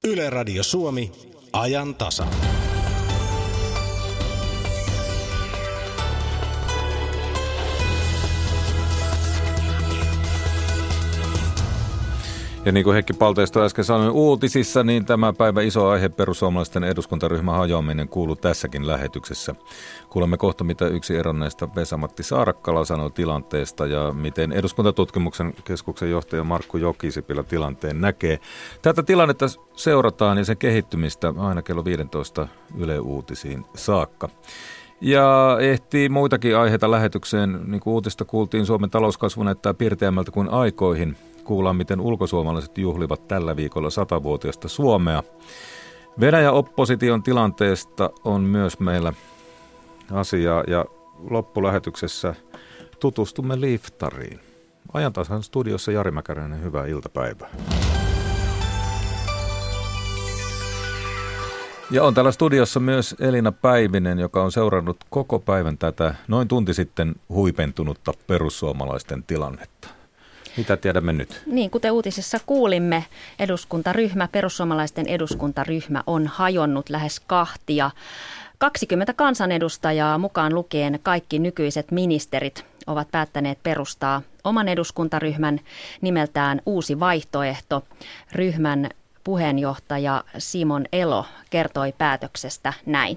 Yle Radio Suomi, ajan tasa. Ja niin kuin Heikki Palteisto äsken sanoi uutisissa, niin tämä päivä iso aihe perussuomalaisten eduskuntaryhmän hajoaminen kuuluu tässäkin lähetyksessä. Kuulemme kohta, mitä yksi eronneista Vesa-Matti Saarakkala sanoi tilanteesta ja miten eduskuntatutkimuksen keskuksen johtaja Markku Jokisipilä tilanteen näkee. Tätä tilannetta seurataan ja sen kehittymistä aina kello 15 Yle Uutisiin saakka. Ja ehtii muitakin aiheita lähetykseen. Niin kuin uutista kuultiin, Suomen talouskasvu näyttää pirteämmältä kuin aikoihin. Kuullaan, miten ulkosuomalaiset juhlivat tällä viikolla 100-vuotiaista Suomea. Venäjä-opposition tilanteesta on myös meillä asiaa ja loppulähetyksessä tutustumme liftariin. Ajantasan studiossa Jari Mäkäräinen, hyvää iltapäivää. Ja on täällä studiossa myös Elina Päivinen, joka on seurannut koko päivän tätä noin tunti sitten huipentunutta perussuomalaisten tilannetta. Mitä tiedämme nyt? Niin, kuten uutisessa kuulimme, perussuomalaisten eduskuntaryhmä on hajonnut lähes kahtia. 20 kansanedustajaa mukaan lukien kaikki nykyiset ministerit ovat päättäneet perustaa oman eduskuntaryhmän nimeltään Uusi vaihtoehto. Ryhmän puheenjohtaja Simon Elo kertoi päätöksestä näin.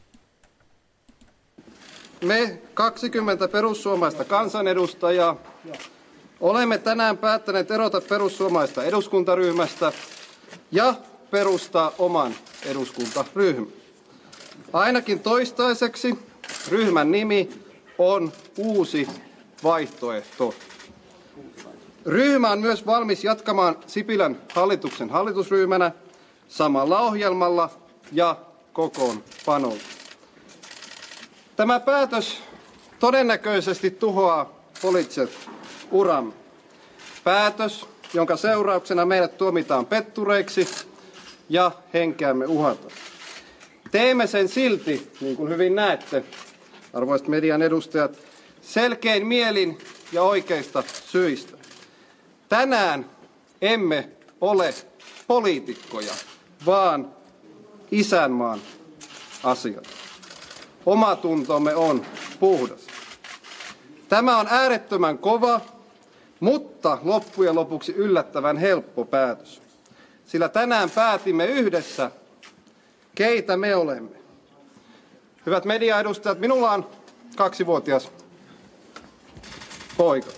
Me 20 perussuomalaista kansanedustajaa olemme tänään päättäneet erota perussuomalaista eduskuntaryhmästä ja perustaa oman eduskuntaryhmän. Ainakin toistaiseksi ryhmän nimi on Uusi vaihtoehto. Ryhmä on myös valmis jatkamaan Sipilän hallituksen hallitusryhmänä samalla ohjelmalla ja kokoonpanolla. Tämä päätös todennäköisesti tuhoaa poliittiset uramme. Päätös, jonka seurauksena meidät tuomitaan pettureiksi ja henkeämme uhataan. Teemme sen silti, niin kuin hyvin näette, arvoisat median edustajat, selkein mielin ja oikeista syistä. Tänään emme ole poliitikkoja, vaan isänmaan asiat. Omatuntomme on puhdas. Tämä on äärettömän kova, mutta loppujen lopuksi yllättävän helppo päätös. Sillä tänään päätimme yhdessä, keitä me olemme. Hyvät mediaedustajat, minulla on 2-vuotias poika.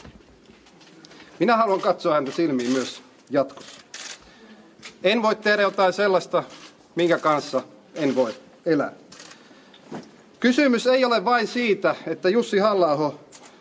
Minä haluan katsoa häntä silmiin myös jatkossa. En voi tehdä jotain sellaista, minkä kanssa en voi elää. Kysymys ei ole vain siitä, että Jussi Halla-aho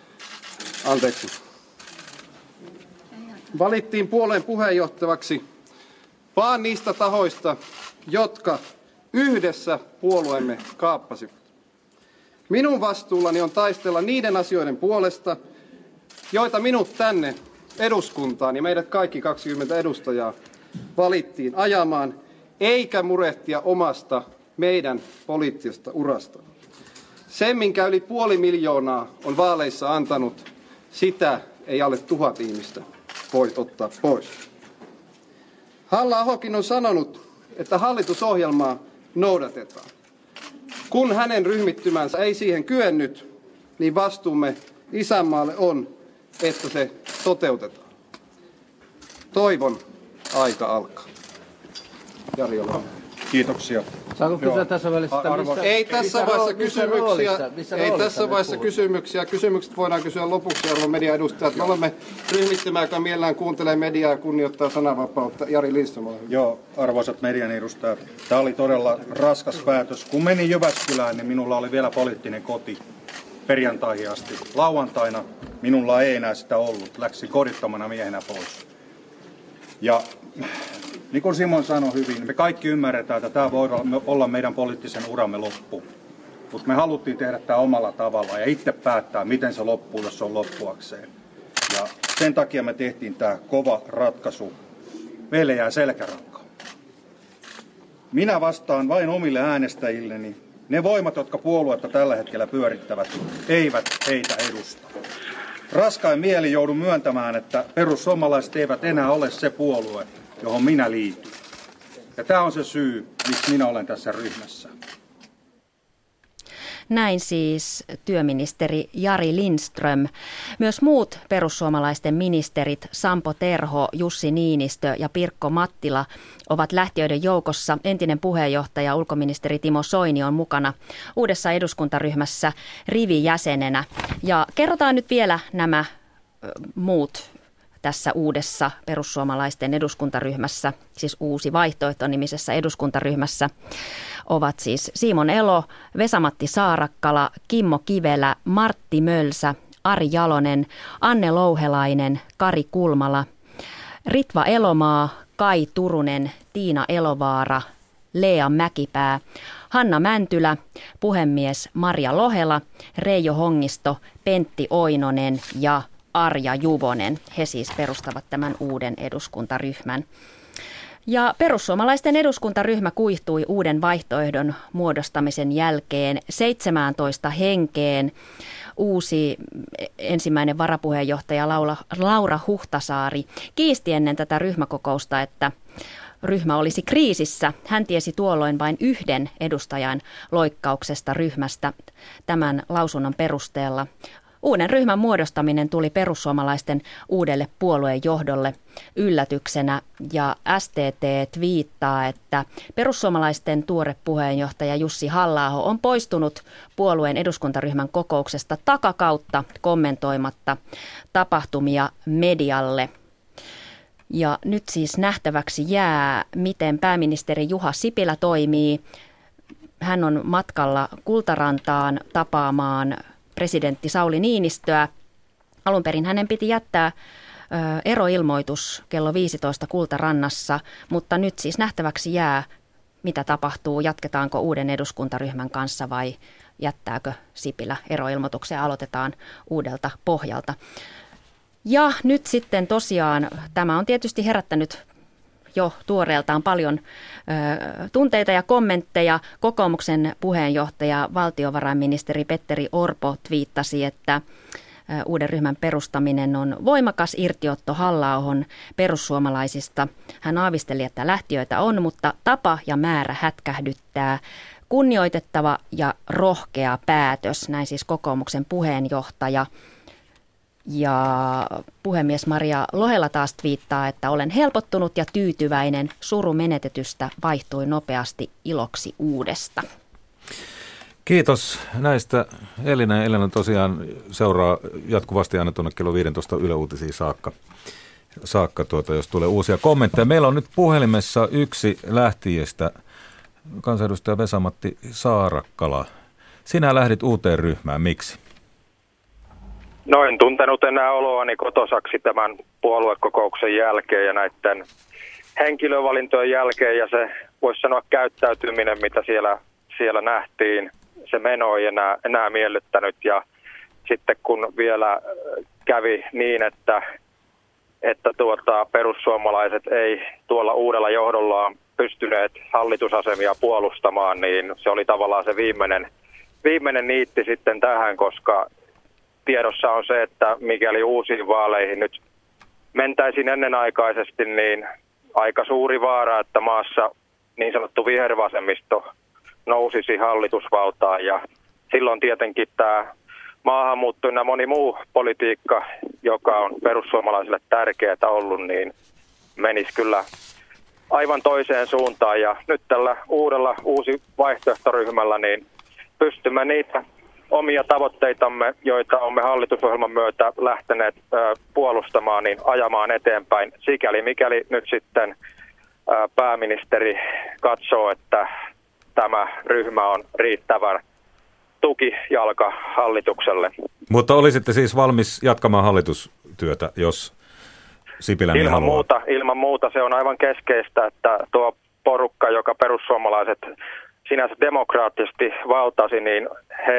valittiin puolueen puheenjohtajaksi, vaan niistä tahoista, jotka yhdessä puolueemme kaappasivat. Minun vastuullani on taistella niiden asioiden puolesta, joita minut tänne eduskuntaan ja meidät kaikki 20 edustajaa valittiin ajamaan, eikä murehtia omasta meidän poliittisesta urasta. Sen, minkä yli 500 000 on vaaleissa antanut, sitä ei alle 1000 ihmistä voi ottaa pois. Halla-ahokin on sanonut, että hallitusohjelmaa noudatetaan. Kun hänen ryhmittymänsä ei siihen kyennyt, niin vastuumme isänmaalle on, että se toteutetaan. Toivon aika alkaa. Jari, ole. Kiitoksia. Saanko kysyä tässä välissä, ei tässä vaiheessa kysymyksiä. Kysymykset voidaan kysyä lopuksi, arvon mediaedustajat. Me olemme ryhmittymä, joka mielellään kuuntelee mediaa ja kunnioittaa sananvapautta. Jari Lindström, ole hyvä. Joo, arvoisat median edustajat. Tämä oli todella raskas päätös. Kun menin Jyväskylään, niin minulla oli vielä poliittinen koti perjantaihin asti. Lauantaina minulla ei enää sitä ollut. Läksin kodittomana miehenä pois. Ja niin kuin Simon sanoi hyvin, me kaikki ymmärretään, että tämä voi olla meidän poliittisen uramme loppu. Mutta me haluttiin tehdä tämä omalla tavalla ja itse päättää, miten se loppuu, jos se on loppuakseen. Ja sen takia me tehtiin tämä kova ratkaisu. Meille jää selkäranka. Minä vastaan vain omille äänestäjilleni. Ne voimat, jotka puoluetta tällä hetkellä pyörittävät, eivät heitä edusta. Raskain mieli joudun myöntämään, että perussuomalaiset eivät enää ole se puolue, johon minä liityn. Ja tämä on se syy, miksi minä olen tässä ryhmässä. Näin siis työministeri Jari Lindström. Myös muut perussuomalaisten ministerit Sampo Terho, Jussi Niinistö ja Pirkko Mattila ovat lähtiöiden joukossa. Entinen puheenjohtaja ulkoministeri Timo Soini on mukana uudessa eduskuntaryhmässä rivijäsenenä. Ja kerrotaan nyt vielä nämä muut tässä uudessa perussuomalaisten eduskuntaryhmässä, siis Uusi vaihtoehto-nimisessä eduskuntaryhmässä, ovat siis Simon Elo, Vesa-Matti Saarakkala, Kimmo Kivelä, Martti Mölsä, Ari Jalonen, Anne Louhelainen, Kari Kulmala, Ritva Elomaa, Kai Turunen, Tiina Elovaara, Lea Mäkipää, Hanna Mäntylä, puhemies Marja Lohela, Reijo Hongisto, Pentti Oinonen ja Arja Juvonen. He siis perustavat tämän uuden eduskuntaryhmän. Ja perussuomalaisten eduskuntaryhmä kuihtui uuden vaihtoehdon muodostamisen jälkeen 17 henkeen. Uusi ensimmäinen varapuheenjohtaja Laura Huhtasaari kiisti ennen tätä ryhmäkokousta, että ryhmä olisi kriisissä. Hän tiesi tuolloin vain yhden edustajan loikkauksesta ryhmästä tämän lausunnon perusteella. Uuden ryhmän muodostaminen tuli perussuomalaisten uudelle puoluejohdolle yllätyksenä ja STT twiittaa, että perussuomalaisten tuore puheenjohtaja Jussi Halla-aho on poistunut puolueen eduskuntaryhmän kokouksesta takakautta kommentoimatta tapahtumia medialle. Ja nyt siis nähtäväksi jää, miten pääministeri Juha Sipilä toimii. Hän on matkalla Kultarantaan tapaamaan presidentti Sauli Niinistöä. Alun perin hänen piti jättää eroilmoitus kello 15 Kultarannassa, mutta nyt siis nähtäväksi jää, mitä tapahtuu. Jatketaanko uuden eduskuntaryhmän kanssa vai jättääkö Sipilä eroilmoituksen ja aloitetaan uudelta pohjalta. Ja nyt sitten tosiaan tämä on tietysti herättänyt jo tuoreeltaan paljon tunteita ja kommentteja. Kokoomuksen puheenjohtaja, valtiovarainministeri Petteri Orpo twiittasi, että uuden ryhmän perustaminen on voimakas irtiotto Halla-ahon perussuomalaisista. Hän aavisteli, että lähtiöitä on, mutta tapa ja määrä hätkähdyttää. Kunnioitettava ja rohkea päätös, näin siis kokoomuksen puheenjohtaja. Ja puhemies Maria Lohela taas twiittaa, että olen helpottunut ja tyytyväinen. Suru menetetystä vaihtui nopeasti iloksi uudesta. Kiitos näistä Elina. Elina tosiaan seuraa jatkuvasti aina tuonne kello 15 Yle Uutisiin saakka jos tulee uusia kommentteja. Meillä on nyt puhelimessa yksi lähtijästä, kansanedustaja Vesa-Matti Saarakkala. Sinä lähdit uuteen ryhmään. Miksi? No en tuntenut enää oloani kotosaksi tämän puoluekokouksen jälkeen ja näiden henkilövalintojen jälkeen ja se voisi sanoa käyttäytyminen, mitä siellä nähtiin, se meno ei enää miellyttänyt ja sitten kun vielä kävi niin, että perussuomalaiset ei tuolla uudella johdollaan pystyneet hallitusasemia puolustamaan, niin se oli tavallaan se viimeinen niitti sitten tähän, koska tiedossa on se, että mikäli uusiin vaaleihin nyt mentäisiin ennenaikaisesti, niin aika suuri vaara, että maassa niin sanottu vihervasemmisto nousisi hallitusvaltaan. Ja silloin tietenkin tämä maahanmuutto ja moni muu politiikka, joka on perussuomalaisille tärkeää ollut, niin menisi kyllä aivan toiseen suuntaan. Ja nyt tällä uudella uusi vaihtoehtoryhmällä niin pystymme niitä omia tavoitteitamme, joita olemme hallitusohjelman myötä lähteneet puolustamaan, niin ajamaan eteenpäin. Sikäli mikäli nyt sitten pääministeri katsoo, että tämä ryhmä on riittävä tukijalka hallitukselle. Mutta olisitte siis valmis jatkamaan hallitustyötä, jos Sipilä niin haluaa? Ilman muuta se on aivan keskeistä, että tuo porukka, joka perussuomalaiset sinänsä demokraattisesti valtasi, niin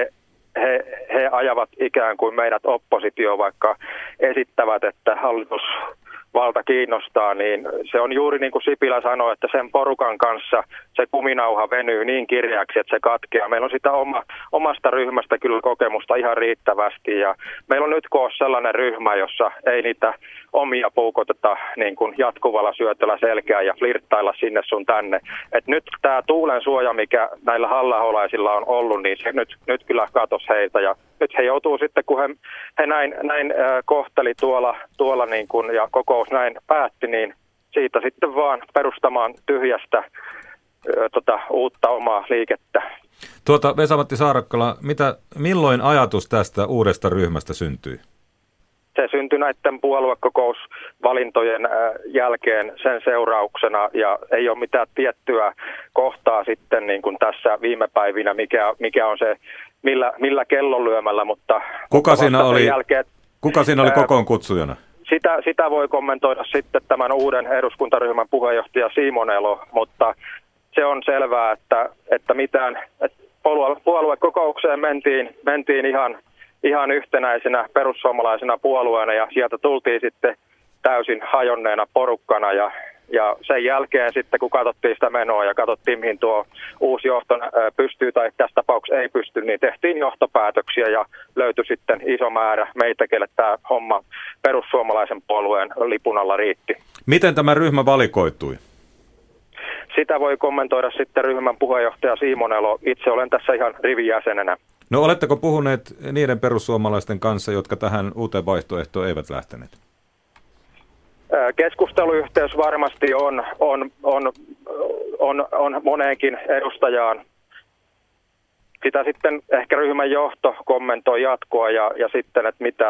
he ajavat ikään kuin meidät oppositio, vaikka esittävät, että hallitusvalta kiinnostaa, niin se on juuri niin kuin Sipilä sanoi, että sen porukan kanssa se kuminauha venyy niin kirjaaksi, että se katkeaa. Meillä on sitä omasta ryhmästä kyllä kokemusta ihan riittävästi ja meillä on nyt koossa sellainen ryhmä, jossa ei niitä omia puukoteta niin kuin jatkuvalla syötöllä selkään ja flirttailla sinne sun tänne. Et nyt tämä tuulen suoja, mikä näillä halla-aholaisilla on ollut, niin se nyt kyllä katosi heiltä. Ja nyt he joutuu sitten, kun he näin kohteli tuolla niin kuin, ja kokous näin päätti, niin siitä sitten vaan perustamaan tyhjästä uutta omaa liikettä. Vesa-Matti Saarakkala, milloin ajatus tästä uudesta ryhmästä syntyi? Se syntyi näiden puoluekokousvalintojen jälkeen sen seurauksena ja ei ole mitään tiettyä kohtaa sitten niin kuin tässä viime päivinä, mikä on se, millä kellonlyömällä, mutta Kuka siinä oli kokoon kutsujana? Sitä voi kommentoida sitten tämän uuden eduskuntaryhmän puheenjohtaja Simon Elo, mutta se on selvää, että puoluekokoukseen mentiin ihan yhtenäisenä perussuomalaisena puolueena ja sieltä tultiin sitten täysin hajonneena porukkana ja sen jälkeen sitten kun katsottiin sitä menoa ja katsottiin mihin tuo uusi johto pystyy tai tässä tapauksessa ei pysty, niin tehtiin johtopäätöksiä ja löytyi sitten iso määrä meitä, kelle tämä homma perussuomalaisen puolueen lipun alla riitti. Miten tämä ryhmä valikoitui? Sitä voi kommentoida sitten ryhmän puheenjohtaja Simon Elo. Itse olen tässä ihan rivijäsenenä. No oletteko puhuneet niiden perussuomalaisten kanssa, jotka tähän uuteen vaihtoehtoon eivät lähteneet? Keskusteluyhteys varmasti on moneenkin edustajaan. Sitä sitten ehkä ryhmän johto kommentoi jatkoa ja sitten, että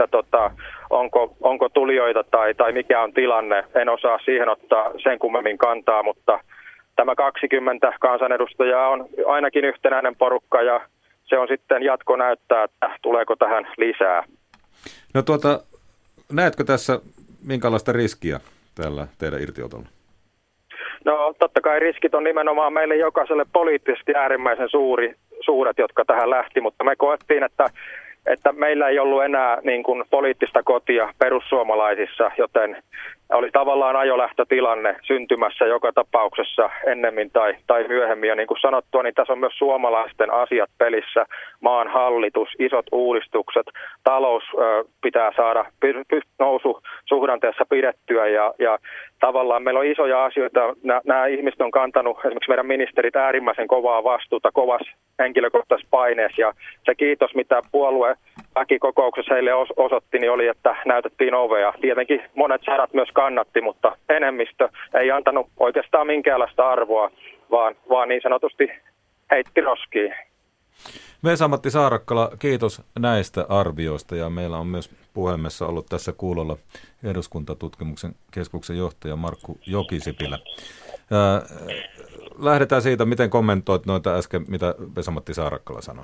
onko tulijoita tai mikä on tilanne. En osaa siihen ottaa sen kummemmin kantaa, mutta tämä 20 kansanedustajaa on ainakin yhtenäinen porukka ja se on sitten jatko näyttää, että tuleeko tähän lisää. No näetkö tässä minkälaista riskiä tällä teidän irtiotolla? No totta kai riskit on nimenomaan meille jokaiselle poliittisesti äärimmäisen suuret, jotka tähän lähti, mutta me koettiin, että meillä ei ollut enää niin kuin poliittista kotia perussuomalaisissa, joten oli tavallaan ajolähtötilanne syntymässä joka tapauksessa ennemmin tai myöhemmin. Ja niin kuin sanottua, niin tässä on myös suomalaisten asiat pelissä, maan hallitus, isot uudistukset, talous pitää saada noususuhdanteessa pidettyä ja tavallaan meillä on isoja asioita. Nämä ihmiset on kantanut, esimerkiksi meidän ministerit, äärimmäisen kovaa vastuuta, kovassa henkilökohtaisessa paineessa ja se kiitos, mitä puolueväkikokouksessa heille osoitti, niin oli, että näytettiin ovea. Tietenkin monet sadat myös kannatti, mutta enemmistö ei antanut oikeastaan minkäänlaista arvoa, vaan niin sanotusti heitti roskiin. Vesa-Matti Saarakkala, kiitos näistä arvioista ja meillä on myös puhelimessa ollut tässä kuulolla eduskuntatutkimuksen keskuksen johtaja Markku Jokisipilä. Lähdetään siitä, miten kommentoit noita äsken, mitä Vesa-Matti Saarakkala sanoi.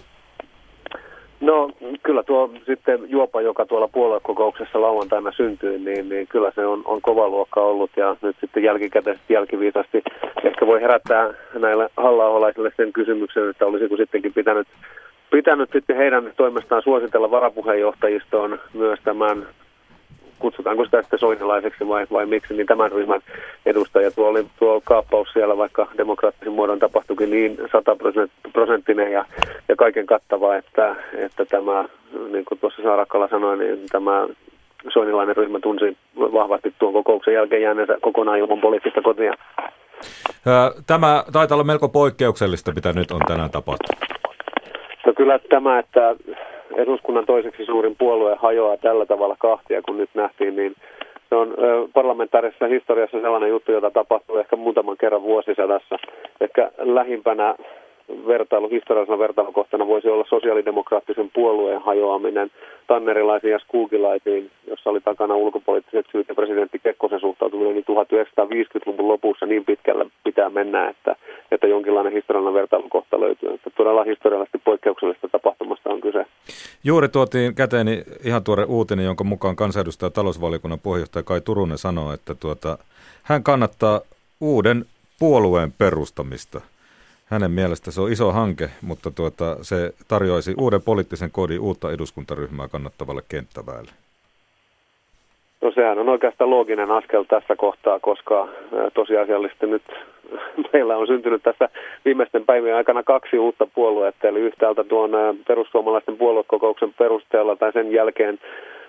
No kyllä tuo sitten juopa, joka tuolla puoluekokouksessa lauantaina syntyi, niin kyllä se on kova luokka ollut ja nyt sitten jälkikäteisesti jälkiviisasti ehkä voi herättää näille halla-aholaisille sen kysymyksen, että olisiko sittenkin pitänyt sitten heidän toimestaan suositella varapuheenjohtajistoon myös tämän, kutsutaanko sitä sitten soinilaiseksi vai miksi, niin tämän ryhmän edustaja. Tuo kaappaus siellä, vaikka demokraattisen muodon tapahtuikin niin 100% ja kaiken kattava, että tämä, niin kuin tuossa Saarakkala sanoi, niin tämä soinilainen ryhmä tunsi vahvasti tuon kokouksen jälkeen jääneensä kokonaan ilman poliittista kotia. Tämä taitaa olla melko poikkeuksellista, mitä nyt on tänään tapahtunut. No kyllä tämä, että eduskunnan toiseksi suurin puolue hajoaa tällä tavalla kahtia, kun nyt nähtiin, niin se on parlamentaarisessa historiassa sellainen juttu, jota tapahtuu ehkä muutaman kerran vuosisadassa. Ehkä lähimpänä historiallisena vertailukohtana voisi olla sosiaalidemokraattisen puolueen hajoaminen tannerilaisiin ja skuukilaisiin, jossa oli takana ulkopoliittiset syyt ja presidentti Kekkosen suhtautuminen, niin 1950-luvun lopussa niin pitkällä pitää mennä, että jonkinlainen historiallinen vertailukohta löytyy. Että todella historiallisesti poikkeuksellisesta tapahtumasta on kyse. Juuri tuotiin käteeni ihan tuore uutinen, jonka mukaan kansanedustaja talousvaliokunnan puheenjohtaja Kai Turunen sanoo, että hän kannattaa uuden puolueen perustamista. Hänen mielestä se on iso hanke, mutta se tarjoaisi uuden poliittisen kodin uutta eduskuntaryhmää kannattavalle kenttäväelle. No sehän on oikeastaan looginen askel tässä kohtaa, koska tosiasiallisesti nyt meillä on syntynyt tässä viimeisten päivien aikana 2 uutta puoluetta, eli yhtäältä tuon perussuomalaisten puoluekokouksen perusteella tai sen jälkeen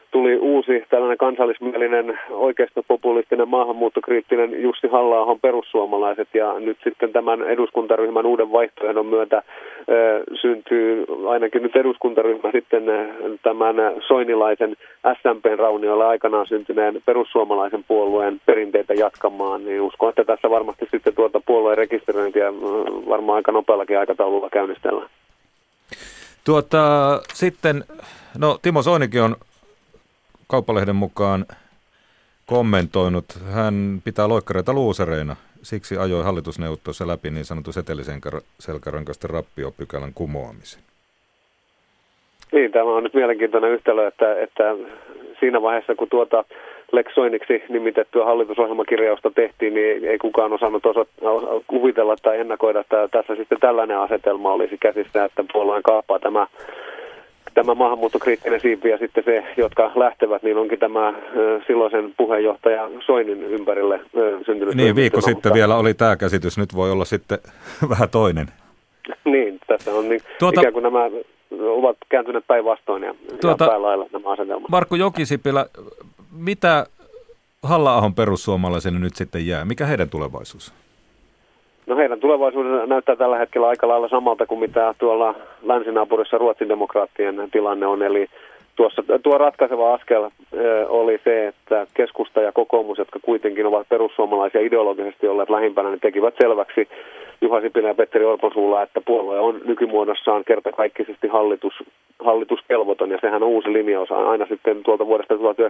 tuli uusi tällainen kansallismielinen oikeistopopulistinen maahanmuuttokriittinen Jussi Halla-ahon perussuomalaiset, ja nyt sitten tämän eduskuntaryhmän uuden vaihtoehdon myötä syntyy ainakin nyt eduskuntaryhmä sitten tämän soinilaisen SMP:n raunioilla aikanaan syntyneen perussuomalaisen puolueen perinteitä jatkamaan, niin uskon, että tässä varmasti sitten tuota puolueen rekisteröintiä varmaan aika nopeallakin aikataululla käynnistellään. Sitten, Timo Soinikin on Kauppalehden mukaan kommentoinut. Hän pitää loikkareita luusereina, siksi ajoi hallitusneuvottelussa läpi niin sanotun seteliselkärankaisten rappiopykälän kumoamisen. Niin, tämä on nyt mielenkiintoinen yhtälö, että siinä vaiheessa, kun tuota Lex Soiniksi nimitettyä hallitusohjelmakirjausta tehtiin, niin ei kukaan osannut kuvitella tai ennakoida, että tässä sitten tällainen asetelma olisi käsissä, että puolueen kaappaa tämä maahanmuuttokriittinen siipi ja sitten se, jotka lähtevät, niin onkin tämä silloisen puheenjohtaja Soinin ympärille syntynyt. Niin, viikko sitten vielä oli tämä käsitys, nyt voi olla sitten vähän toinen. Niin, tässä on niin ikään kuin nämä ovat kääntyneet päinvastoin ja päälailla nämä asetelmat. Markku Jokisipilä, mitä Halla-ahon perussuomalaisille nyt sitten jää? Mikä heidän tulevaisuus? No heidän tulevaisuudensa näyttää tällä hetkellä aika lailla samalta kuin mitä tuolla länsinaapurissa Ruotsin demokraattien tilanne on. Eli tuo ratkaiseva askel oli se, että keskusta ja kokoomus, jotka kuitenkin ovat perussuomalaisia ideologisesti olleet lähimpänä, niin tekivät selväksi Juha Sipilä ja Petteri Orpon suulla, että puolue on nykymuodossaan kertakaikkisesti hallituskelvoton, ja sehän on uusi linjaus. Aina sitten tuolta vuodesta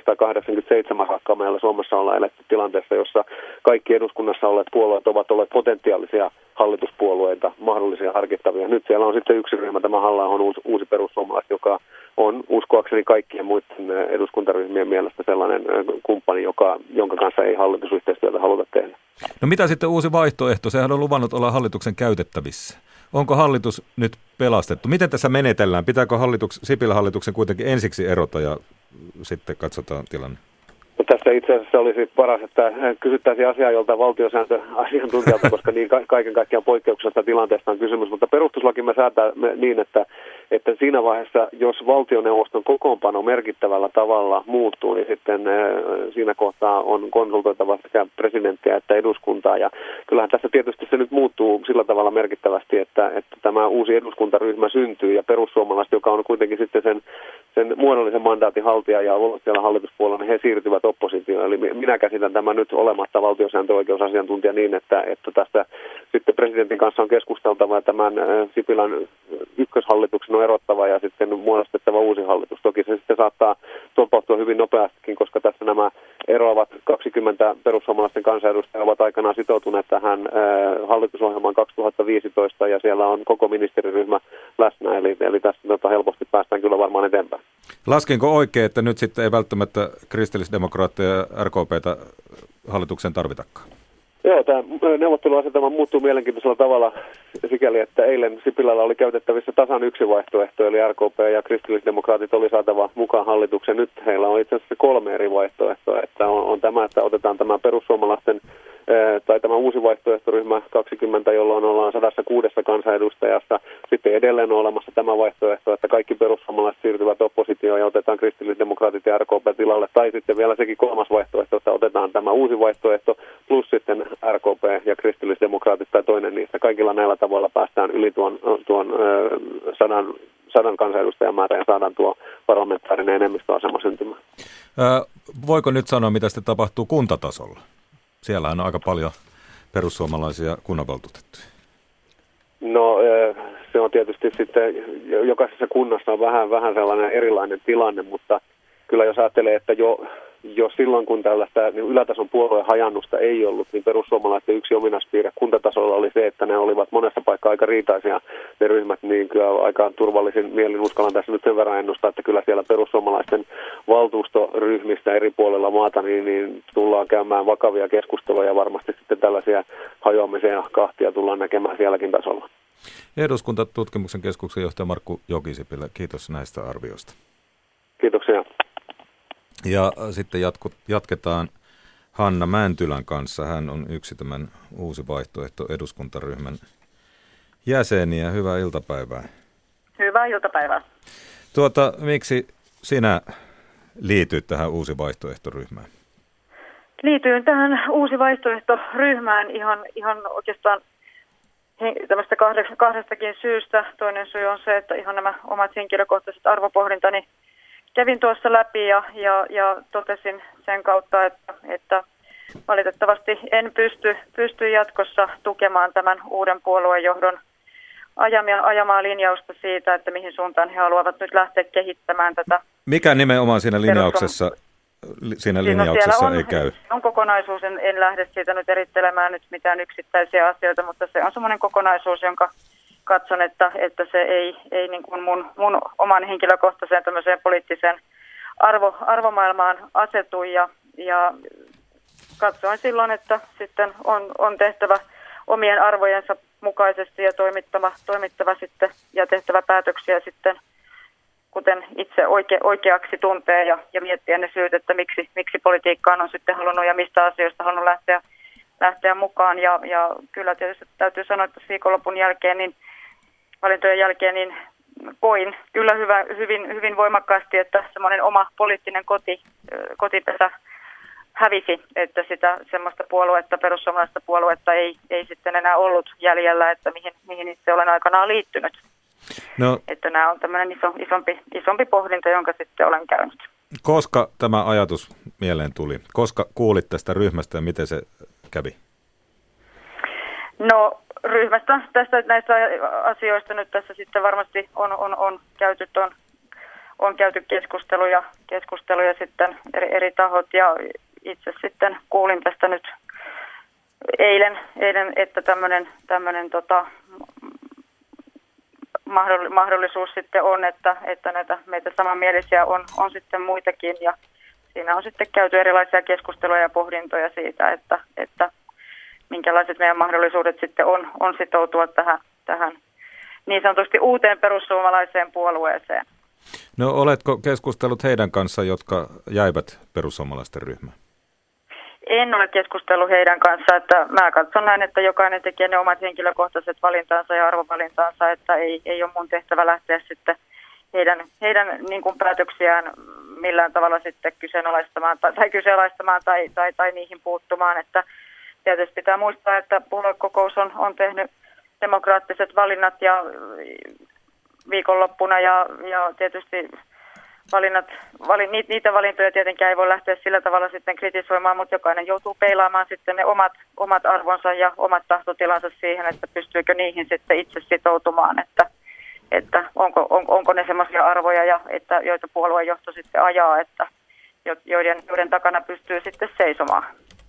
1987 saakka meillä Suomessa ollaan eletty tilanteessa, jossa kaikki eduskunnassa olleet puolueet ovat olleet potentiaalisia hallituspuolueita, mahdollisia harkittavia. Nyt siellä on sitten yksi ryhmä, tämä Halla-ahon uusi perussuomalaiset, joka on uskoakseni kaikkien muiden eduskuntaryhmien mielestä sellainen kumppani, jonka kanssa ei hallitusyhteistyötä haluta tehdä. No mitä sitten uusi vaihtoehto? Sehän on luvannut olla hallituksen käytettävissä. Onko hallitus nyt pelastettu? Miten tässä menetellään? Pitääkö Sipilän hallituksen kuitenkin ensiksi erota ja sitten katsotaan tilanne? No, tässä itse asiassa olisi paras, että kysyttäisiin asiaa joltain valtiosääntöasiantuntijalta, koska niin kaiken kaikkiaan poikkeuksesta tilanteesta on kysymys, mutta perustuslakimme säätää niin, että siinä vaiheessa, jos valtioneuvoston kokoonpano merkittävällä tavalla muuttuu, niin sitten siinä kohtaa on konsultoitava sekä presidenttiä että eduskuntaa, ja kyllähän tässä tietysti se nyt muuttuu sillä tavalla merkittävästi, että tämä uusi eduskuntaryhmä syntyy, ja perussuomalaiset, joka on kuitenkin sitten sen muodollisen mandaatin haltija ja ollut siellä hallituspuolella, niin he siirtyvät oppositioon. Eli minä käsitän tämän nyt olematta valtiosääntöoikeusasiantuntija niin, että tästä sitten presidentin kanssa on keskusteltava ja tämän Sipilän ykköshallituksen on erottava ja sitten muodostettava uusi hallitus. Toki se sitten saattaa topautua hyvin nopeastikin, koska tässä nämä eroavat 20 perussuomalaisten kansanedustajaa ovat aikanaan sitoutuneet tähän hallitusohjelmaan 2015 ja siellä on koko ministeriryhmä läsnä, eli tässä helposti päästään kyllä varmaan eteenpäin. Laskenko oikein, että nyt sitten ei välttämättä kristillisdemokraatteja ja RKP:tä hallituksen tarvitakaan? Joo, tämä neuvotteluasetelma muuttuu mielenkiintoisella tavalla sikäli, että eilen Sipilällä oli käytettävissä tasan yksi vaihtoehto, eli RKP ja kristillisdemokraatit oli saatava mukaan hallituksen. Nyt heillä on itse asiassa 3 eri vaihtoehtoa, että on tämä, että otetaan tämä perussuomalaisten tai tämä uusi vaihtoehtoryhmä 20, jolloin ollaan 106 kansanedustajassa. Sitten edelleen on olemassa tämä vaihtoehto, että kaikki perussuomalaiset siirtyvät oppositioon ja otetaan kristillisdemokraatit ja RKP tilalle. Tai sitten vielä sekin 3. vaihtoehto, että otetaan tämä uusi vaihtoehto plus sitten RKP ja kristillisdemokraatit tai toinen niistä. Kaikilla näillä tavoilla päästään yli tuon 100 kansanedustajan määrä ja saadaan tuo parlamentaarinen enemmistöasema syntymään. Voiko nyt sanoa, mitä sitten tapahtuu kuntatasolla? Siellähän on aika paljon perussuomalaisia kunnanvaltuutettuja. No se on tietysti sitten, jokaisessa kunnassa on vähän sellainen erilainen tilanne, mutta kyllä jos ajattelee, että jo silloin kun tällaista niin ylätason puolueen hajannusta ei ollut, niin perussuomalaisten yksi ominaispiirre kuntatasolla oli se, että ne olivat monessa paikkaa aika riitaisia ne ryhmät, niin kyllä aika turvallisin mielin uskallan tässä nyt sen verran ennustaa, että kyllä siellä perussuomalaisten valtuustoryhmistä eri puolilla maata niin tullaan käymään vakavia keskusteluja ja varmasti sitten tällaisia hajoamisia ja kahtia tullaan näkemään sielläkin tasolla. Eduskuntatutkimuksen keskuksen johtaja Markku Jokisipilä, kiitos näistä arvioista. Kiitoksia. Ja sitten jatketaan Hanna Mäntylän kanssa. Hän on yksi tämän uusi vaihtoehto eduskuntaryhmän jäseniä. Hyvää iltapäivää. Hyvää iltapäivää. Miksi sinä liityit tähän Uusi Vaihtoehto-ryhmään? Liityin tähän Uusi Vaihtoehto-ryhmään ihan oikeastaan tämmöistä kahdestakin syystä. Toinen syy on se, että ihan nämä omat henkilökohtaiset arvopohdintani kävin tuossa läpi ja totesin sen kautta, että valitettavasti en pysty jatkossa tukemaan tämän uuden puoluejohdon ajamaa linjausta siitä, että mihin suuntaan he haluavat nyt lähteä kehittämään tätä. Mikä nimenomaan siinä linjauksessa ei käy? On kokonaisuus, en lähde siitä nyt erittelemään nyt mitään yksittäisiä asioita, mutta se on semmoinen kokonaisuus, jonka katson, että se ei niin kuin mun oman henkilökohtaiseen tämmöiseen poliittiseen arvomaailmaan asetu ja katsoin silloin, että sitten on tehtävä omien arvojensa mukaisesti ja toimittava sitten ja tehtävä päätöksiä sitten, kuten itse oikeaksi tuntee ja miettiä ne syyt, että miksi politiikkaan on sitten halunnut ja mistä asioista halunnut lähteä mukaan. Ja kyllä tietysti täytyy sanoa, että viikonlopun jälkeen, valintojen jälkeen, niin koin kyllä hyvin voimakkaasti, että semmoinen oma poliittinen kotipesä hävisi, että sitä semmoista puoluetta, perussuomalaista puoluetta ei sitten enää ollut jäljellä, että mihin itse olen aikanaan liittynyt. No, että nämä on tämmöinen isompi pohdinta, jonka sitten olen käynyt. Koska tämä ajatus mieleen tuli? Koska kuulit tästä ryhmästä ja miten se kävi? No ryhmästä näistä asioista nyt tässä sitten varmasti on käyty keskusteluja sitten eri tahot ja itse sitten kuulin tästä nyt eilen että tämmöinen mahdollisuus sitten on, että näitä meitä samanmielisiä on sitten muitakin ja siinä on sitten käyty erilaisia keskusteluja ja pohdintoja siitä, että minkälaiset meidän mahdollisuudet sitten on sitoutua tähän niin sanotusti uuteen perussuomalaiseen puolueeseen. No oletko keskustellut heidän kanssa, jotka jäivät perussuomalaisten ryhmään? En ole keskustellut heidän kanssa, että mä katson näin, että jokainen tekee ne omat henkilökohtaiset valintansa ja arvovalintansa, että ei ole mun tehtävä lähteä sitten heidän niin kuin päätöksiään millään tavalla sitten kyseenalaistamaan tai niihin puuttumaan, että tietysti pitää muistaa, että puoluekokous on tehnyt demokraattiset valinnat ja viikonloppuna ja tietysti niitä valintoja tietenkään ei voi lähteä sillä tavalla sitten kritisoimaan, mutta jokainen joutuu peilaamaan sitten ne omat arvonsa ja omat tahtotilansa siihen, että pystyykö niihin sitten itse sitoutumaan, että onko ne semmoisia arvoja ja joita puoluejohto sitten ajaa, että joiden takana pystyy sitten seisomaan.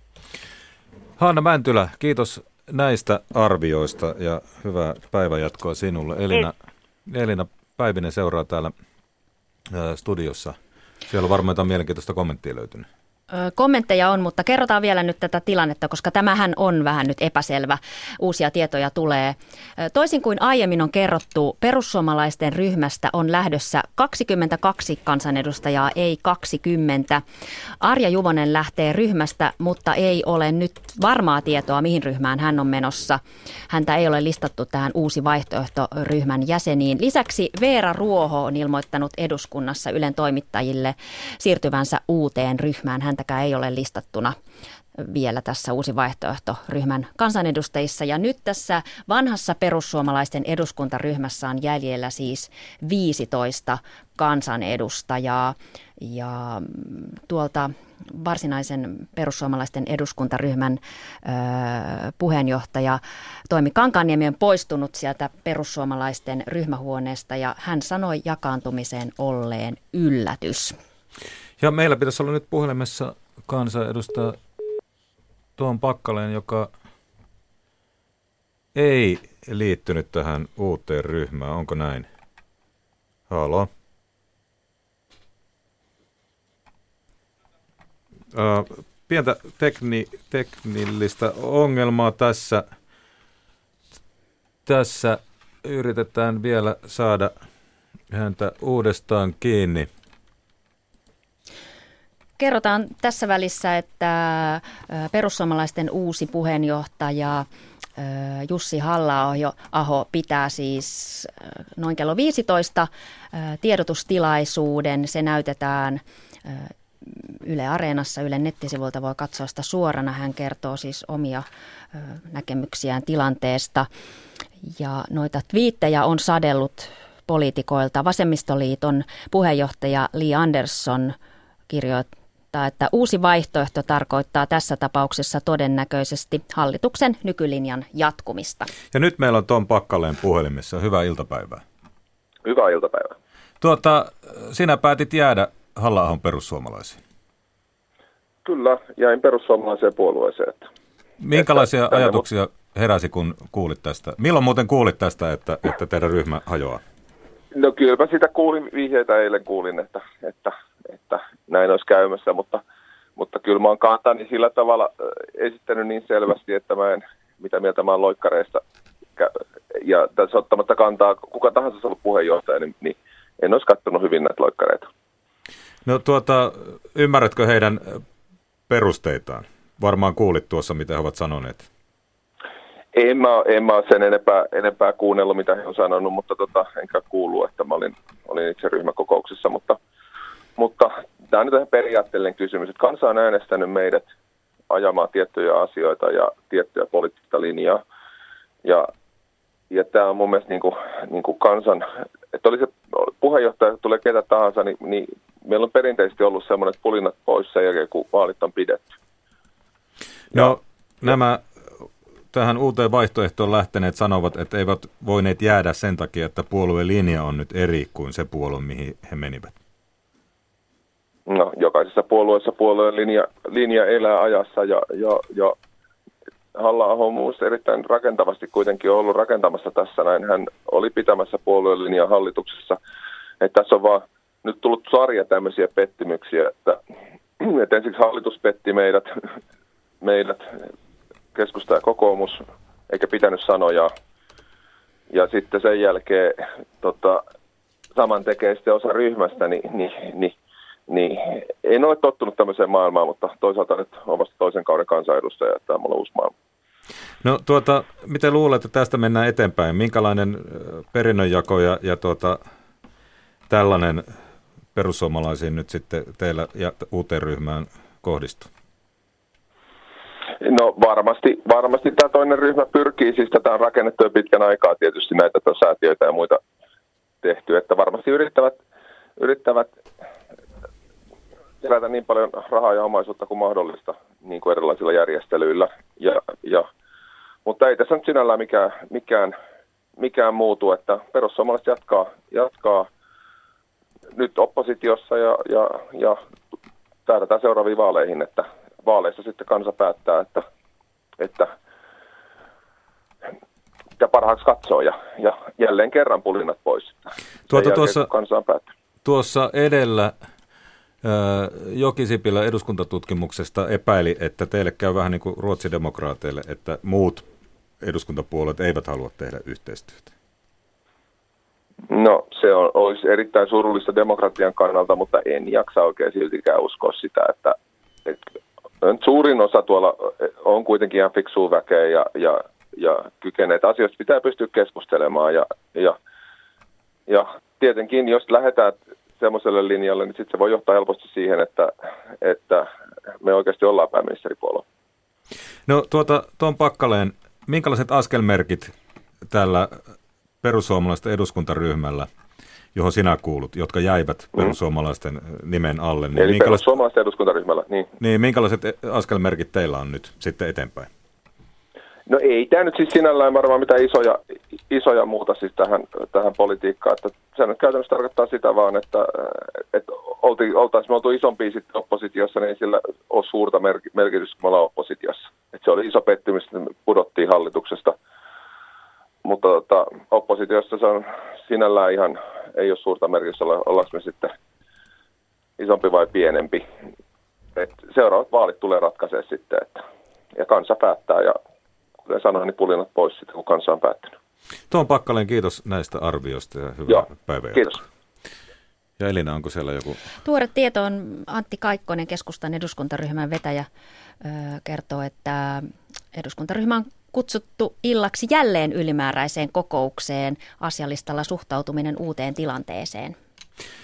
Hanna Mäntylä, kiitos näistä arvioista ja hyvää päivänjatkoa sinulle. Elina Päivinen seuraa täällä studiossa. Siellä on varmaan jotain mielenkiintoista kommenttia löytynyt. Kommentteja on, mutta kerrotaan vielä nyt tätä tilannetta, koska tämähän on vähän nyt epäselvä. Uusia tietoja tulee. Toisin kuin aiemmin on kerrottu, perussuomalaisten ryhmästä on lähdössä 22 kansanedustajaa, ei 20. Arja Juvonen lähtee ryhmästä, mutta ei ole nyt varmaa tietoa, mihin ryhmään hän on menossa. Häntä ei ole listattu tähän Uusi Vaihtoehto-ryhmän jäseniin. Lisäksi Veera Ruoho on ilmoittanut eduskunnassa Ylen toimittajille siirtyvänsä uuteen ryhmään. Häntäkään ei ole listattuna vielä tässä Uusi Vaihtoehto-ryhmän kansanedustajissa. Ja nyt tässä vanhassa perussuomalaisten eduskuntaryhmässä on jäljellä siis 15 kansanedustajaa. Ja tuolta varsinaisen perussuomalaisten eduskuntaryhmän puheenjohtaja Toimi Kankaanniemi on poistunut sieltä perussuomalaisten ryhmähuoneesta ja hän sanoi jakaantumiseen olleen yllätys. Ja meillä pitäisi olla nyt puhelimessa kansanedustaja Tuon Packalén, joka ei liittynyt tähän uuteen ryhmään. Onko näin? Halo? Pientä teknillistä ongelmaa tässä. Tässä yritetään vielä saada häntä uudestaan kiinni. Kerrotaan tässä välissä, että perussuomalaisten uusi puheenjohtaja Jussi Halla-aho pitää siis noin kello 15 tiedotustilaisuuden. Se näytetään Yle Areenassa, Ylen nettisivuilta voi katsoa sitä suorana. Hän kertoo siis omia näkemyksiään tilanteesta ja noita twiittejä on sadellut poliitikoilta. Vasemmistoliiton puheenjohtaja Li Andersson kirjoittaa, että uusi vaihtoehto tarkoittaa tässä tapauksessa todennäköisesti hallituksen nykylinjan jatkumista. Ja nyt meillä on Tom Packalén puhelimessa. Hyvää iltapäivää. Hyvää iltapäivää. Sinä päätit jäädä Halla-ahon perussuomalaisiin. Kyllä, jäin perussuomalaiseen puolueeseen. Minkälaisia ajatuksia heräsi, kun kuulit tästä? Milloin muuten kuulit tästä, että teidän ryhmä hajoaa? No kyllä mä sitä kuulin, vihjeitä eilen kuulin, että näin olisi käymässä, mutta kyllä mä oon kantani sillä tavalla esittänyt niin selvästi, että mä en, mitä mieltä mä oon loikkareista, ja tässä ottamatta kantaa, kuka tahansa ollut puheenjohtaja, niin en olisi katsonut hyvin näitä loikkareita. No ymmärrätkö heidän perusteitaan? Varmaan kuulit tuossa, mitä he ovat sanoneet. En mä ole sen enempää kuunnellut, mitä he on sanonut, mutta enkä kuullut, että mä olin itse ryhmäkokouksessa, mutta tämä on nyt ihan periaatteellinen kysymys, että kansa on äänestänyt meidät ajamaan tiettyjä asioita ja tiettyä poliittista linjaa, ja tämä on mun mielestä niin kuin kansan, että oli se puheenjohtaja, tulee ketä tahansa, niin meillä on perinteisesti ollut semmoinen, että pulinat pois sen jälkeen, kun vaalit on pidetty. No nämä tähän uuteen vaihtoehtoon lähteneet sanovat, että eivät voineet jäädä sen takia, että puolueen linja on nyt eri kuin se puolue, mihin he menivät. No, jokaisessa puolueessa puolueen linja elää ajassa ja Halla-aho on minusta erittäin rakentavasti kuitenkin ollut rakentamassa tässä näin. Hän oli pitämässä puolueen linjaa hallituksessa. Että tässä on vaan nyt tullut sarja tämmöisiä pettymyksiä, että ensiksi hallitus petti meidät keskusta ja kokoomus, eikä pitänyt sanoja. Ja sitten sen jälkeen saman tekee sitten osa ryhmästä, niin en ole tottunut tämmöiseen maailmaan, mutta toisaalta nyt on vasta toisen kauden kansanedustaja, että tämä on mulla uusi maailma. No miten luulet, että tästä mennään eteenpäin? Minkälainen perinnönjako ja tällainen perussuomalaisiin nyt sitten teillä ja uuteen ryhmään kohdistuu? No varmasti tämä toinen ryhmä pyrkii, siis tätä on rakennettu jo pitkän aikaa tietysti näitä säätiöitä ja muita tehty, että varmasti yrittävät kerätä niin paljon rahaa ja omaisuutta kuin mahdollista niin kuin erilaisilla järjestelyillä. Mutta ei tässä nyt sinällään mikään muutu, että perussuomalaiset jatkaa nyt oppositiossa ja tähdätään seuraaviin vaaleihin, että vaaleissa sitten kansa päättää, että ja parhaaksi katsoo ja jälleen kerran pulinat pois. Tuossa edellä Joki-Sipilä eduskuntatutkimuksesta epäili, että teille käy vähän niin kuin ruotsidemokraateille, että muut eduskuntapuolueet eivät halua tehdä yhteistyötä. No se olisi erittäin surullista demokratian kannalta, mutta en jaksa oikein siltikään uskoa sitä, että suurin osa tuolla on kuitenkin ihan fiksua väkeä ja kykenee. Asioista pitää pystyä keskustelemaan ja tietenkin, jos lähdetään semmoiselle linjalle, niin sitten se voi johtaa helposti siihen, että me oikeasti ollaan pääministeripuolue. No Tom Packalén, minkälaiset askelmerkit tällä perussuomalaisten eduskuntaryhmällä, johon sinä kuulut, jotka jäivät perussuomalaisten nimen alle? Niin eli perussuomalaisten eduskuntaryhmällä, niin. Niin, minkälaiset askelmerkit teillä on nyt sitten eteenpäin? No ei tämä nyt siis sinällään varmaan mitään isoja muuta siis tähän politiikkaan. Että se nyt käytännössä tarkoittaa sitä vaan, että oltaisiin me oltu isompia sitten oppositiossa, niin ei sillä ole suurta merkitystä, kun me ollaan oppositiossa. Että se oli iso pettymys, että me pudottiin hallituksesta. Mutta oppositiossa se on sinällään ihan, ei ole suurta merkitystä, ollaanko me sitten isompi vai pienempi. Et seuraavat vaalit tulee ratkaisee sitten, ja kansa päättää, ja kuten sanoin, niin pulinat pois sitten, kun kansa on päättänyt. Tom Packalén, kiitos näistä arvioista ja hyvää päivää. Kiitos. Ja Elina, onko siellä joku? Tuore tieto on Antti Kaikkonen, keskustan eduskuntaryhmän vetäjä, kertoo, että eduskuntaryhmä on kutsuttu illaksi jälleen ylimääräiseen kokoukseen asialistalla suhtautuminen uuteen tilanteeseen.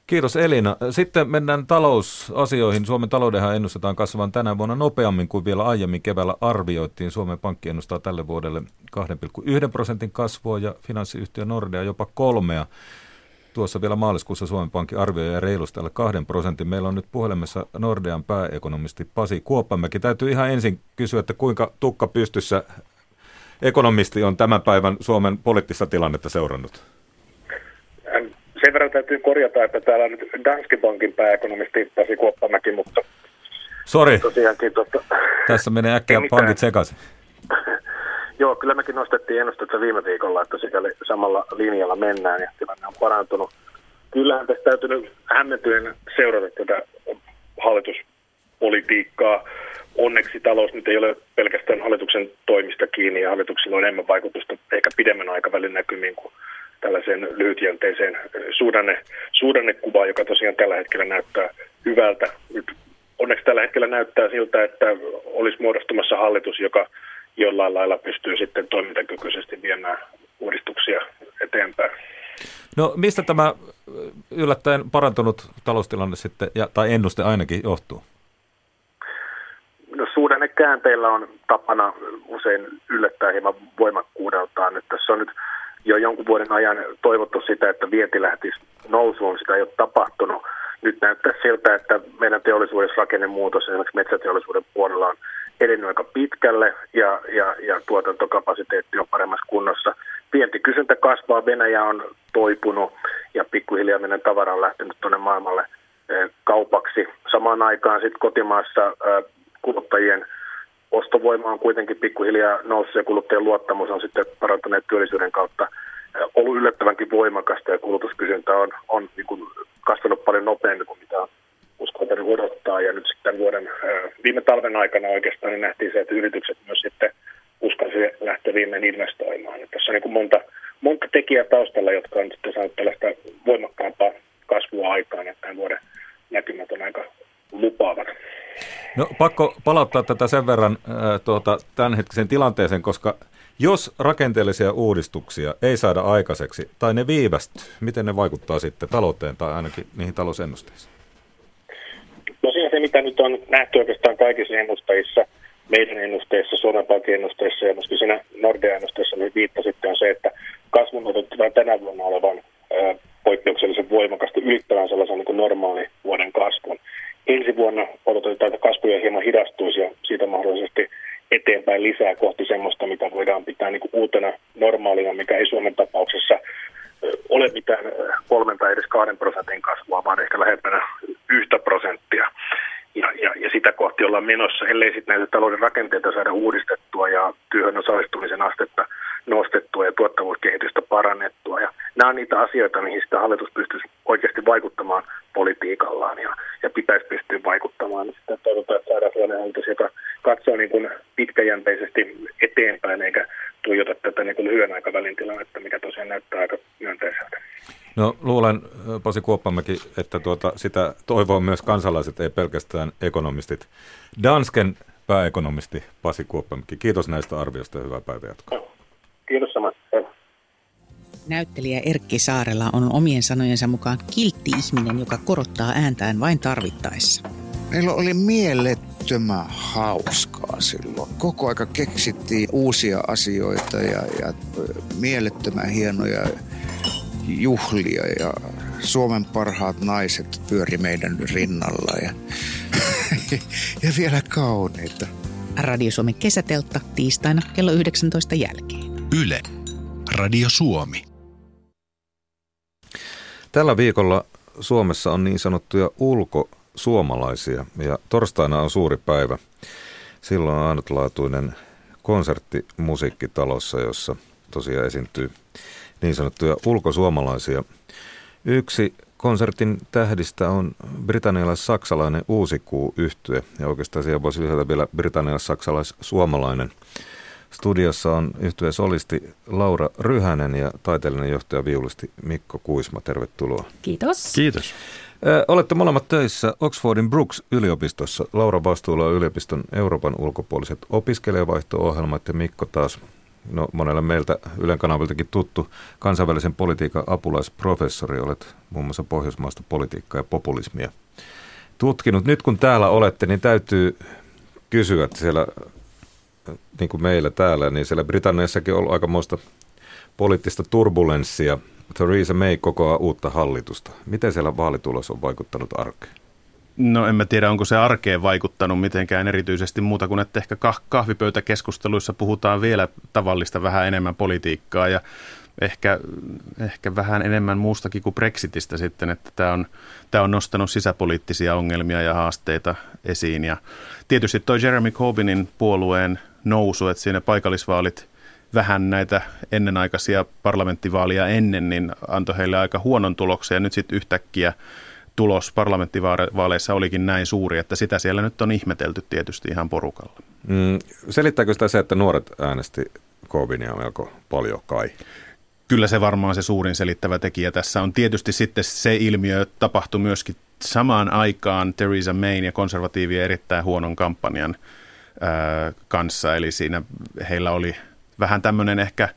Kiitos Elina. Sitten mennään talousasioihin. Suomen taloudenhan ennustetaan kasvavan tänä vuonna nopeammin kuin vielä aiemmin keväällä arvioitiin. Suomen Pankki ennustaa tälle vuodelle 2,1% kasvua ja finanssiyhtiö Nordea jopa 3%. Tuossa vielä maaliskuussa Suomen Pankki arvioi reilusti alle 2%. Meillä on nyt puhelimessa Nordean pääekonomisti Pasi Kuoppamäki. Täytyy ihan ensin kysyä, että kuinka tukka pystyssä ekonomisti on tämän päivän Suomen poliittista tilannetta seurannut? Sen verran täytyy korjata, että täällä on nyt Danske Bankin pääekonomisti Pasi Kuoppamäki, mutta Sori, tosiaankin tässä menee äkkiä pankit sekaisin. Joo, kyllä mekin nostettiin ennustetta viime viikolla, että sikäli samalla linjalla mennään ja tilanne on parantunut. Kyllähän tästä täytyy nyt hämmentyen seurata tätä hallituspolitiikkaa. Onneksi talous nyt ei ole pelkästään hallituksen toimista kiinni ja hallituksella on enemmän vaikutusta ehkä pidemmän aikavälin näkymiin kuin tällaiseen lyhytjänteiseen suhdannekuvaan, joka tosiaan tällä hetkellä näyttää hyvältä. Nyt onneksi tällä hetkellä näyttää siltä, että olisi muodostumassa hallitus, joka jollain lailla pystyy sitten toimintakykyisesti viemään uudistuksia eteenpäin. No mistä tämä yllättäen parantunut taloustilanne sitten, tai ennuste ainakin, johtuu? No suhdannekäänteillä on tapana usein yllättää hieman voimakkuudeltaan. Että tässä on nyt jo jonkun vuoden ajan toivottu sitä, että vienti lähtisi nousuun. Sitä ei ole tapahtunut. Nyt näyttää siltä, että meidän teollisuudessa rakennemuutos esimerkiksi metsäteollisuuden puolella on edennyt aika pitkälle ja tuotantokapasiteetti on paremmassa kunnossa. Vientikysyntä kasvaa, Venäjä on toipunut ja pikkuhiljaa meidän tavara on lähtenyt tuonne maailmalle kaupaksi. Samaan aikaan sitten kotimaassa kuluttajien ostovoima on kuitenkin pikkuhiljaa noussut ja kuluttajien luottamus on sitten parantuneet työllisyyden kautta ollut yllättävänkin voimakasta ja kulutuskysyntä on niin kuin kasvanut paljon nopeammin kuin mitä on uskaltanut odottaa. Ja nyt sitten vuoden viime talven aikana oikeastaan niin nähtiin se, että yritykset myös sitten uskalsivat lähteä viimein investoimaan. Ja tässä on niin kuin monta tekijää taustalla, jotka on sitten saanut tällaista voimakkaampaa kasvua aikaan, että tämän vuoden näkymät on aika lupaavat. No pakko palauttaa tätä sen verran tämänhetkisen tilanteeseen, koska jos rakenteellisia uudistuksia ei saada aikaiseksi tai ne viivästyy, miten ne vaikuttaa sitten talouteen tai ainakin niihin talousennusteisiin? No siinä se, mitä nyt on nähty oikeastaan kaikissa ennustajissa, meidän ennusteissa, Suomen Pankin ennusteissa ja myöskin siinä Nordea-ennusteessa, niin viittasitte on se, että kasvun odotetaan tänä vuonna olevan poikkeuksellisen voimakasta ylittävän sellaisen niin kuin normaali vuoden kasvun. Ensi vuonna odotetaan, että kasvu hieman hidastuisi ja siitä mahdollisesti eteenpäin lisää kohti semmoista, mitä voidaan pitää niin kuin uutena normaalina, mikä ei Suomen tapauksessa ole mitään 3 tai edes 2% kasvua, vaan ehkä lähempänä 1%. Ja sitä kohti ollaan menossa, ellei sitten näitä talouden rakenteita saada uudistettua ja työhön osallistumisen astetta nostettua ja tuottavuuskehitystä parannettua. Ja nämä on niitä asioita, mihin sitä hallitus pystyisi oikeasti vaikuttamaan politiikallaan ja pitäisi pystyä vaikuttamaan. Sitten toivotaan, että saadaan sellainen hallitus, joka katsoo niin kuin pitkäjänteisesti eteenpäin eikä tuijota tätä niin kuin lyhyen aikavälin tilannetta, mikä tosiaan näyttää aika myönteiseltä. No luulen, Pasi Kuoppamäki, että sitä toivoo myös kansalaiset, ei pelkästään ekonomistit. Dansken pääekonomisti Pasi Kuoppamäki, kiitos näistä arvioista ja hyvää päivänjatkoa. Kiitos samasta. Näyttelijä Erkki Saarela on omien sanojensa mukaan kiltti ihminen, joka korottaa ääntään vain tarvittaessa. Meillä oli mielettömän hauskaa silloin. Koko aika keksittiin uusia asioita ja mielettömän hienoja juhlia ja Suomen parhaat naiset pyöri meidän rinnalla ja vielä kauniita. Radio Suomen kesäteltta tiistaina kello 19 jälkeen. Yle. Radio Suomi. Tällä viikolla Suomessa on niin sanottuja ulkosuomalaisia ja torstaina on suuri päivä. Silloin on ainutlaatuinen konsertti musiikkitalossa, jossa tosiaan esiintyy niin sanottuja ulkosuomalaisia. Yksi konsertin tähdistä on britannialais-saksalainen Uusikuu-yhtye ja oikeastaan siihen voisi lisätä vielä britannialais-saksalais-suomalainen. Studiossa on yhtyeen solisti Laura Ryhänen ja taiteellinen johtaja viulisti Mikko Kuisma. Tervetuloa. Kiitos. Kiitos. Olette molemmat töissä Oxfordin Brooks-yliopistossa. Laura vastuulla on yliopiston Euroopan ulkopuoliset opiskelijavaihto-ohjelmat ja Mikko taas monelle meiltä Ylen kanaviltakin tuttu kansainvälisen politiikan apulaisprofessori. Olet muun muassa pohjoismaista politiikkaa ja populismia tutkinut. Nyt kun täällä olette, niin täytyy kysyä, että siellä, niin kuin meillä täällä, niin siellä Britanniassakin on ollut aikamoista poliittista turbulenssia. Theresa May kokoaa uutta hallitusta. Miten siellä vaalitulos on vaikuttanut arkeen? No en mä tiedä, onko se arkeen vaikuttanut mitenkään erityisesti muuta kuin, että ehkä kahvipöytäkeskusteluissa puhutaan vielä tavallista vähän enemmän politiikkaa ja ehkä vähän enemmän muustakin kuin Brexitistä sitten, että tämä on nostanut sisäpoliittisia ongelmia ja haasteita esiin. Ja tietysti toi Jeremy Corbynin puolueen nousu, että siinä paikallisvaalit vähän näitä ennenaikaisia parlamenttivaalia ennen, niin antoi heille aika huonon tuloksen ja nyt sitten yhtäkkiä tulos parlamenttivaaleissa olikin näin suuri, että sitä siellä nyt on ihmetelty tietysti ihan porukalla. Selittääkö sitä se, että nuoret äänesti Corbynia melko paljon kai? Kyllä se varmaan se suurin selittävä tekijä tässä on. Tietysti sitten se ilmiö, että tapahtui myöskin samaan aikaan Theresa Mayn ja konservatiivien erittäin huonon kampanjan kanssa. Eli siinä heillä oli vähän tämmöinen ehkä,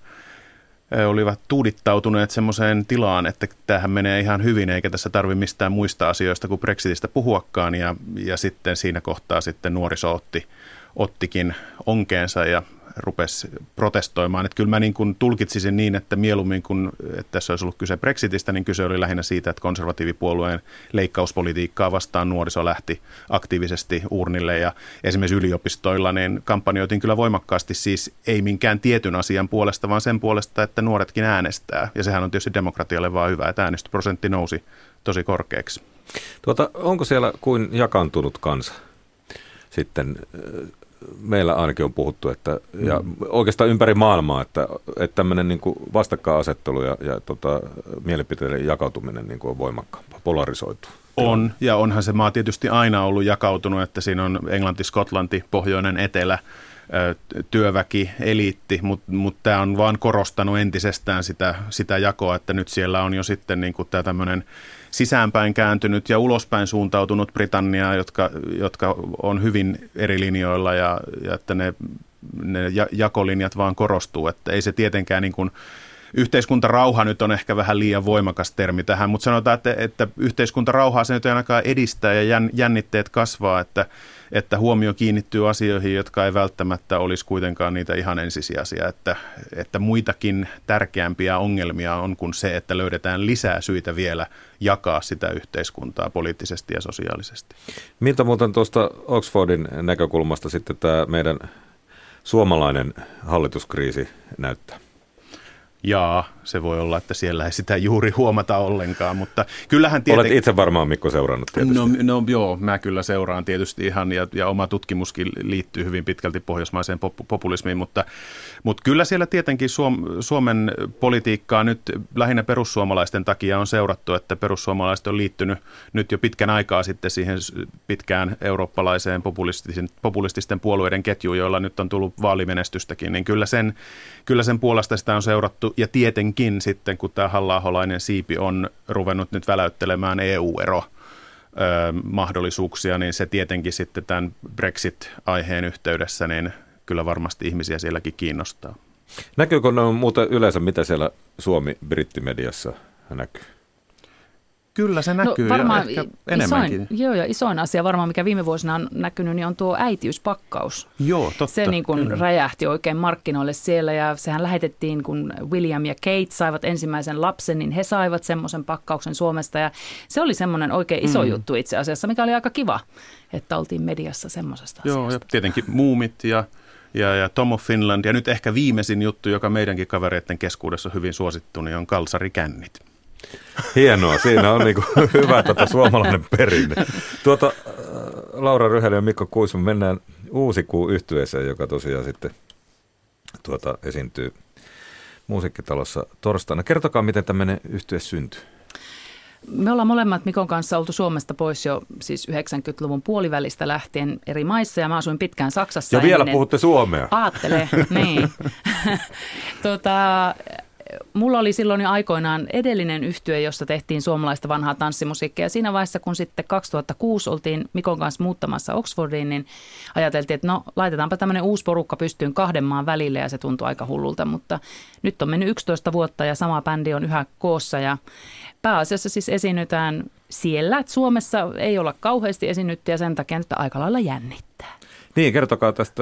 olivat tuudittautuneet semmoiseen tilaan, että tämähän menee ihan hyvin, eikä tässä tarvitse mistään muista asioista kuin Brexitistä puhuakaan. Ja sitten siinä kohtaa sitten nuoriso ottikin onkeensa ja rupesi protestoimaan. Että kyllä mä niin kuin tulkitsisin niin, että mieluummin kun että tässä olisi ollut kyse Brexitistä, niin kyse oli lähinnä siitä, että konservatiivipuolueen leikkauspolitiikkaa vastaan nuoriso lähti aktiivisesti urnille. Ja esimerkiksi yliopistoilla niin kampanjoitiin kyllä voimakkaasti siis ei minkään tietyn asian puolesta, vaan sen puolesta, että nuoretkin äänestää. Ja sehän on tietysti demokratialle vaan hyvä, että äänestysprosentti nousi tosi korkeaksi. Onko siellä kuin jakaantunut kansa sitten? Meillä ainakin on puhuttu, että ja oikeastaan ympäri maailmaa, että tämmöinen niin kuin vastakkainasettelu ja mielipiteiden jakautuminen niin kuin on voimakkaampaa, polarisoitu. On, ja onhan se maa tietysti aina ollut jakautunut, että siinä on Englanti, Skotlanti, pohjoinen, etelä, työväki, eliitti, mutta tämä on vaan korostanut entisestään sitä jakoa, että nyt siellä on jo sitten niin kuin tämä tämmöinen sisäänpäin kääntynyt ja ulospäin suuntautunut Britannia, jotka on hyvin eri linjoilla ja että ne jakolinjat vaan korostuu, että ei se tietenkään niin kuin yhteiskuntarauha nyt on ehkä vähän liian voimakas termi tähän, mutta sanotaan, että yhteiskuntarauhaa se nyt ei ainakaan edistää ja jännitteet kasvaa, että huomio kiinnittyy asioihin, jotka ei välttämättä olisi kuitenkaan niitä ihan ensisijaisia, että muitakin tärkeämpiä ongelmia on kuin se, että löydetään lisää syitä vielä jakaa sitä yhteiskuntaa poliittisesti ja sosiaalisesti. Miltä muuten tuosta Oxfordin näkökulmasta sitten tämä meidän suomalainen hallituskriisi näyttää? Jaa, se voi olla, että siellä ei sitä juuri huomata ollenkaan, mutta kyllähän tietenkin... Olet itse varmaan, Mikko, seurannut tietysti. No joo, mä kyllä seuraan tietysti ihan, ja oma tutkimuskin liittyy hyvin pitkälti pohjoismaiseen populismiin, mutta kyllä siellä tietenkin Suomen politiikkaa nyt lähinnä perussuomalaisten takia on seurattu, että perussuomalaiset on liittynyt nyt jo pitkän aikaa sitten siihen pitkään eurooppalaiseen populististen puolueiden ketjuun, joilla nyt on tullut vaalimenestystäkin, niin kyllä sen puolesta sitä on seurattu. Ja tietenkin sitten, kun tämä halla-aholainen siipi on ruvennut nyt väläyttelemään EU-ero-mahdollisuuksia, niin se tietenkin sitten tämän Brexit-aiheen yhteydessä, niin kyllä varmasti ihmisiä sielläkin kiinnostaa. Näkyykö ne muuten yleensä, mitä siellä Suomi-brittimediassa näkyy? Kyllä se näkyy, no, varmaan ja ehkä enemmänkin. Isoin asia varmaan, mikä viime vuosina on näkynyt, niin on tuo äitiyspakkaus. Joo, totta. Se niin kuin räjähti oikein markkinoille siellä, ja sehän lähetettiin, kun William ja Kate saivat ensimmäisen lapsen, niin he saivat semmoisen pakkauksen Suomesta, ja se oli semmoinen oikein iso juttu itse asiassa, mikä oli aika kiva, että oltiin mediassa semmoisesta asiasta. Joo, ja tietenkin Muumit ja Tom of Finland, ja nyt ehkä viimeisin juttu, joka meidänkin kavereiden keskuudessa on hyvin suosittu, niin on kalsarikännit. Hienoa, siinä on niinku hyvä suomalainen perinne. Laura Ryhälä ja Mikko Kuisma, mennään Uusikuu -yhtyeeseen, joka tosiaan sitten esiintyy Musiikkitalossa torstaina. Kertokaa, miten tämmöinen yhtye syntyy. Me ollaan molemmat Mikon kanssa oltu Suomesta pois jo siis 90-luvun puolivälistä lähtien eri maissa, ja mä asuin pitkään Saksassa. Ja vielä puhutte suomea. Aattele, niin. mulla oli silloin jo aikoinaan edellinen yhtye, jossa tehtiin suomalaista vanhaa tanssimusiikkia. Ja siinä vaiheessa, kun sitten 2006 oltiin Mikon kanssa muuttamassa Oxfordiin, niin ajateltiin, että no laitetaanpa tämmöinen uusi porukka pystyyn 2 maan välille ja se tuntui aika hullulta. Mutta nyt on mennyt 11 vuotta ja sama bändi on yhä koossa ja pääasiassa siis esiinnytään siellä. Että Suomessa ei olla kauheasti esiinnytty ja sen takia nyt aika lailla jännittää. Niin, kertokaa tästä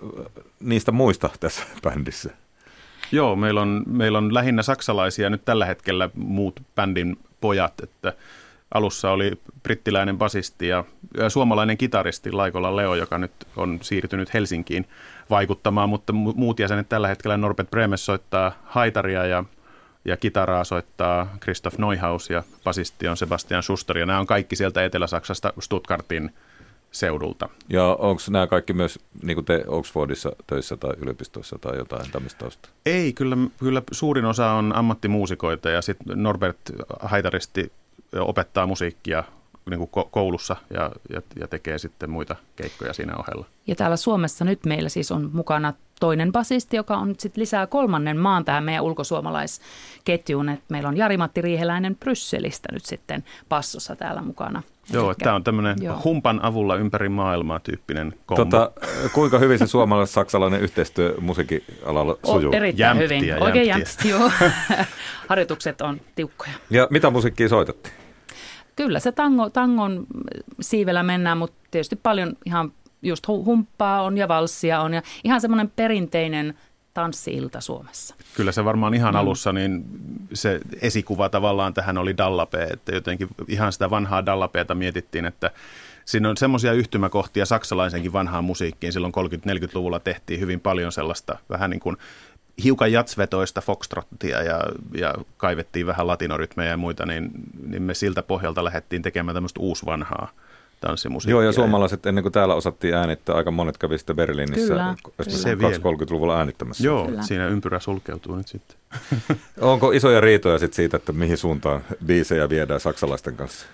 niistä muista tässä bändissä. Joo, meillä on lähinnä saksalaisia nyt tällä hetkellä muut bändin pojat, että alussa oli brittiläinen basisti ja suomalainen kitaristi Laikola Leo, joka nyt on siirtynyt Helsinkiin vaikuttamaan, mutta muut jäsenet tällä hetkellä Norbert Bremes soittaa haitaria ja kitaraa soittaa Christoph Neuhaus ja basisti on Sebastian Schuster ja nämä on kaikki sieltä Etelä-Saksasta Stuttgartin seudulta. Ja onko nämä kaikki myös niin kuin te Oxfordissa töissä tai yliopistoissa tai jotain tämmöistä taustaa? Ei, kyllä suurin osa on ammattimuusikoita ja sitten Norbert haitaristi opettaa musiikkia niin kuin koulussa ja tekee sitten muita keikkoja siinä ohella. Ja täällä Suomessa nyt meillä siis on mukana toinen basisti, joka on nyt sitten lisää 3. maan tähän meidän ulkosuomalaisketjuun. Et meillä on Jari-Matti Riiheläinen Brysselistä nyt sitten passossa täällä mukana. Joo, tämä on tämmöinen humpan avulla ympäri maailmaa -tyyppinen kombo. Kuinka hyvin se suomalais-saksalainen yhteistyö musiikialalla sujuu? Erittäin hyvin. Oikein jämpti, joo. Harjoitukset on tiukkoja. Ja mitä musiikkia soitattiin? Kyllä se tangon siivellä mennään, mutta tietysti paljon ihan just humppaa on ja valssia on ja ihan semmoinen perinteinen tanssi-ilta Suomessa. Kyllä se varmaan ihan alussa, niin se esikuva tavallaan tähän oli Dallape, että jotenkin ihan sitä vanhaa Dallapeeta mietittiin, että siinä on semmoisia yhtymäkohtia saksalaisenkin vanhaan musiikkiin. Silloin 30-40-luvulla tehtiin hyvin paljon sellaista vähän niin kuin hiukan jatsvetoista foxtrottia ja kaivettiin vähän latinorytmejä ja muita, niin me siltä pohjalta lähdettiin tekemään tämmöistä uusvanhaa tanssimusiikkia. Joo, ja suomalaiset ennen kuin täällä osattiin äänittää, aika monet kävi sitten Berliinissä 20-30-luvulla äänittämässä. Joo, siinä ympyrä sulkeutuu nyt sitten. Onko isoja riitoja sitten siitä, että mihin suuntaan biisejä viedään saksalaisten kanssa?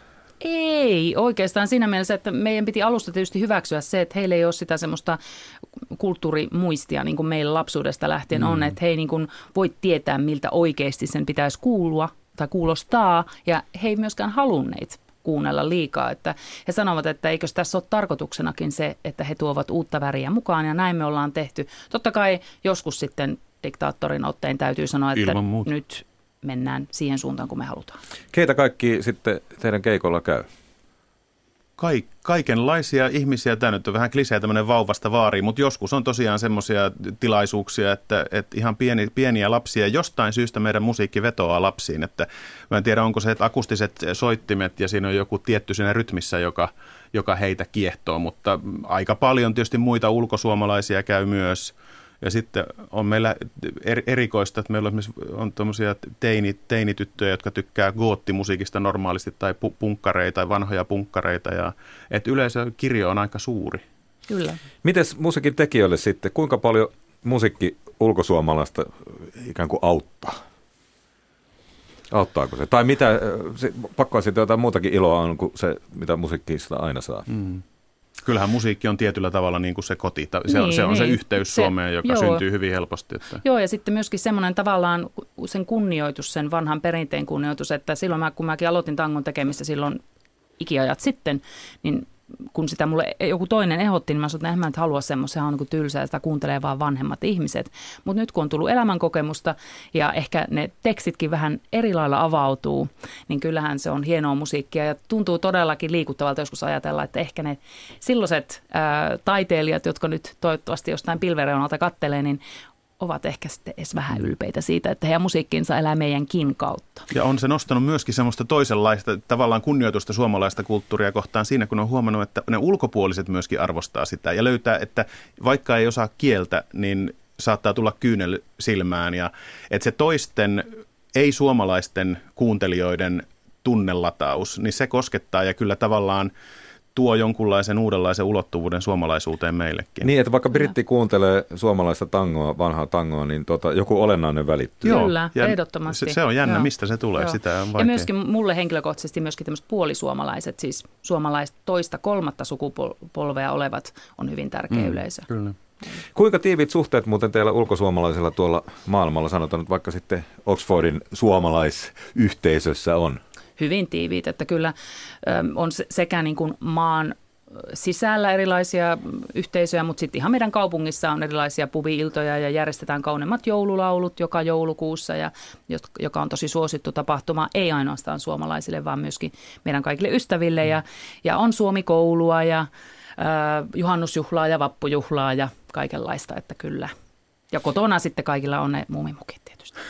Ei oikeastaan siinä mielessä, että meidän piti alusta tietysti hyväksyä se, että heillä ei ole sitä semmoista kulttuurimuistia, niin kuin meillä lapsuudesta lähtien on, että he ei niin kuin voi tietää, miltä oikeasti sen pitäisi kuulua tai kuulostaa, ja he ei myöskään halunneet kuunnella liikaa. Että he sanovat, että eikös tässä ole tarkoituksenakin se, että he tuovat uutta väriä mukaan, ja näin me ollaan tehty. Totta kai joskus sitten diktaattorin ottein täytyy sanoa, että nyt mennään siihen suuntaan, kun me halutaan. Keitä kaikki sitten teidän keikolla käy? Kaikenlaisia ihmisiä. Tämä nyt on vähän klisee tämmöinen vauvasta vaariin, mutta joskus on tosiaan semmoisia tilaisuuksia, että ihan pieniä lapsia. Jostain syystä meidän musiikki vetoaa lapsiin. Että mä en tiedä, onko se, että akustiset soittimet ja siinä on joku tietty siinä rytmissä, joka heitä kiehtoo, mutta aika paljon tietysti muita ulkosuomalaisia käy myös. Ja sitten on meillä erikoista, että meillä on tämmöisiä teinityttöjä, jotka tykkää goottimusiikista normaalisti tai punkkareita, vanhoja punkkareita. Ja, että yleisökirjo on aika suuri. Kyllä. Mites musiikin tekijöille sitten, kuinka paljon musiikki ulkosuomalaista ikään kuin auttaa? Auttaako se? Tai mitä, pakkoa sitten jotain muutakin iloa on kuin se, mitä musiikkiista aina saa. Kyllähän musiikki on tietyllä tavalla niin kuin se koti. Se on se yhteys Suomeen, joka syntyy hyvin helposti. Että. Joo, ja sitten myöskin semmoinen tavallaan sen kunnioitus, sen vanhan perinteen kunnioitus, että silloin kun mäkin aloitin tangon tekemistä silloin ikiajat sitten, niin kun sitä mulle joku toinen ehdotti, niin mä sanoin, että en mä nyt halua semmoista, sehän on niin kuin tylsää, sitä kuuntelee vaan vanhemmat ihmiset. Mutta nyt kun on tullut elämänkokemusta ja ehkä ne tekstitkin vähän eri lailla avautuu, niin kyllähän se on hienoa musiikkia ja tuntuu todellakin liikuttavalta joskus ajatella, että ehkä ne silloiset taiteilijat, jotka nyt toivottavasti jostain pilvereunalta kattelee, niin ovat ehkä sitten edes vähän ylpeitä siitä, että heidän musiikkinsa elää meidänkin kautta. Ja on se nostanut myöskin semmoista toisenlaista tavallaan kunnioitusta suomalaista kulttuuria kohtaan siinä, kun on huomannut, että ne ulkopuoliset myöskin arvostaa sitä ja löytää, että vaikka ei osaa kieltä, niin saattaa tulla kyynel silmään ja että se toisten ei-suomalaisten kuuntelijoiden tunnelataus, niin se koskettaa ja kyllä tavallaan tuo jonkunlaisen uudenlaisen ulottuvuuden suomalaisuuteen meillekin. Niin, että vaikka britti kuuntelee suomalaista tangoa, vanhaa tangoa, niin joku olennainen välittyy. Kyllä, ehdottomasti. Se on jännä, mistä se tulee. Sitä on vaikea. Ja myöskin mulle henkilökohtaisesti myöskin tämmöiset puolisuomalaiset, siis suomalaiset toista, kolmatta sukupolvea olevat on hyvin tärkeä yleisö. Kyllä. Kuinka tiiviit suhteet muuten teillä ulkosuomalaisilla tuolla maailmalla, sanotaan nyt vaikka sitten Oxfordin suomalaisyhteisössä on? Hyvin tiiviit, että kyllä on sekä niin kuin maan sisällä erilaisia yhteisöjä, mutta sitten ihan meidän kaupungissa on erilaisia pubi-iltoja ja järjestetään kauneimmat joululaulut joka joulukuussa, joka on tosi suosittu tapahtuma, ei ainoastaan suomalaisille, vaan myöskin meidän kaikille ystäville. Ja on Suomi-koulua ja juhannusjuhlaa ja vappujuhlaa ja kaikenlaista, että kyllä. Ja kotona sitten kaikilla on ne muumimukit tietysti.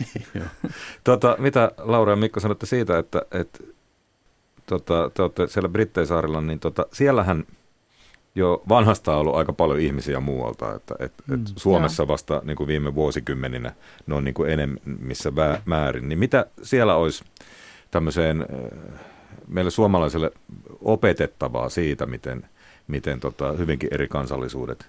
Mitä Laura ja Mikko sanotte siitä, että te olette siellä Britteisaarilla, niin siellähän jo vanhasta on ollut aika paljon ihmisiä muualta, että Suomessa vasta niin kuin viime vuosikymmeninä ne on niin kuin enemmissä määrin. Niin mitä siellä olisi tämmöiseen meille suomalaisille opetettavaa siitä, miten hyvinkin eri kansallisuudet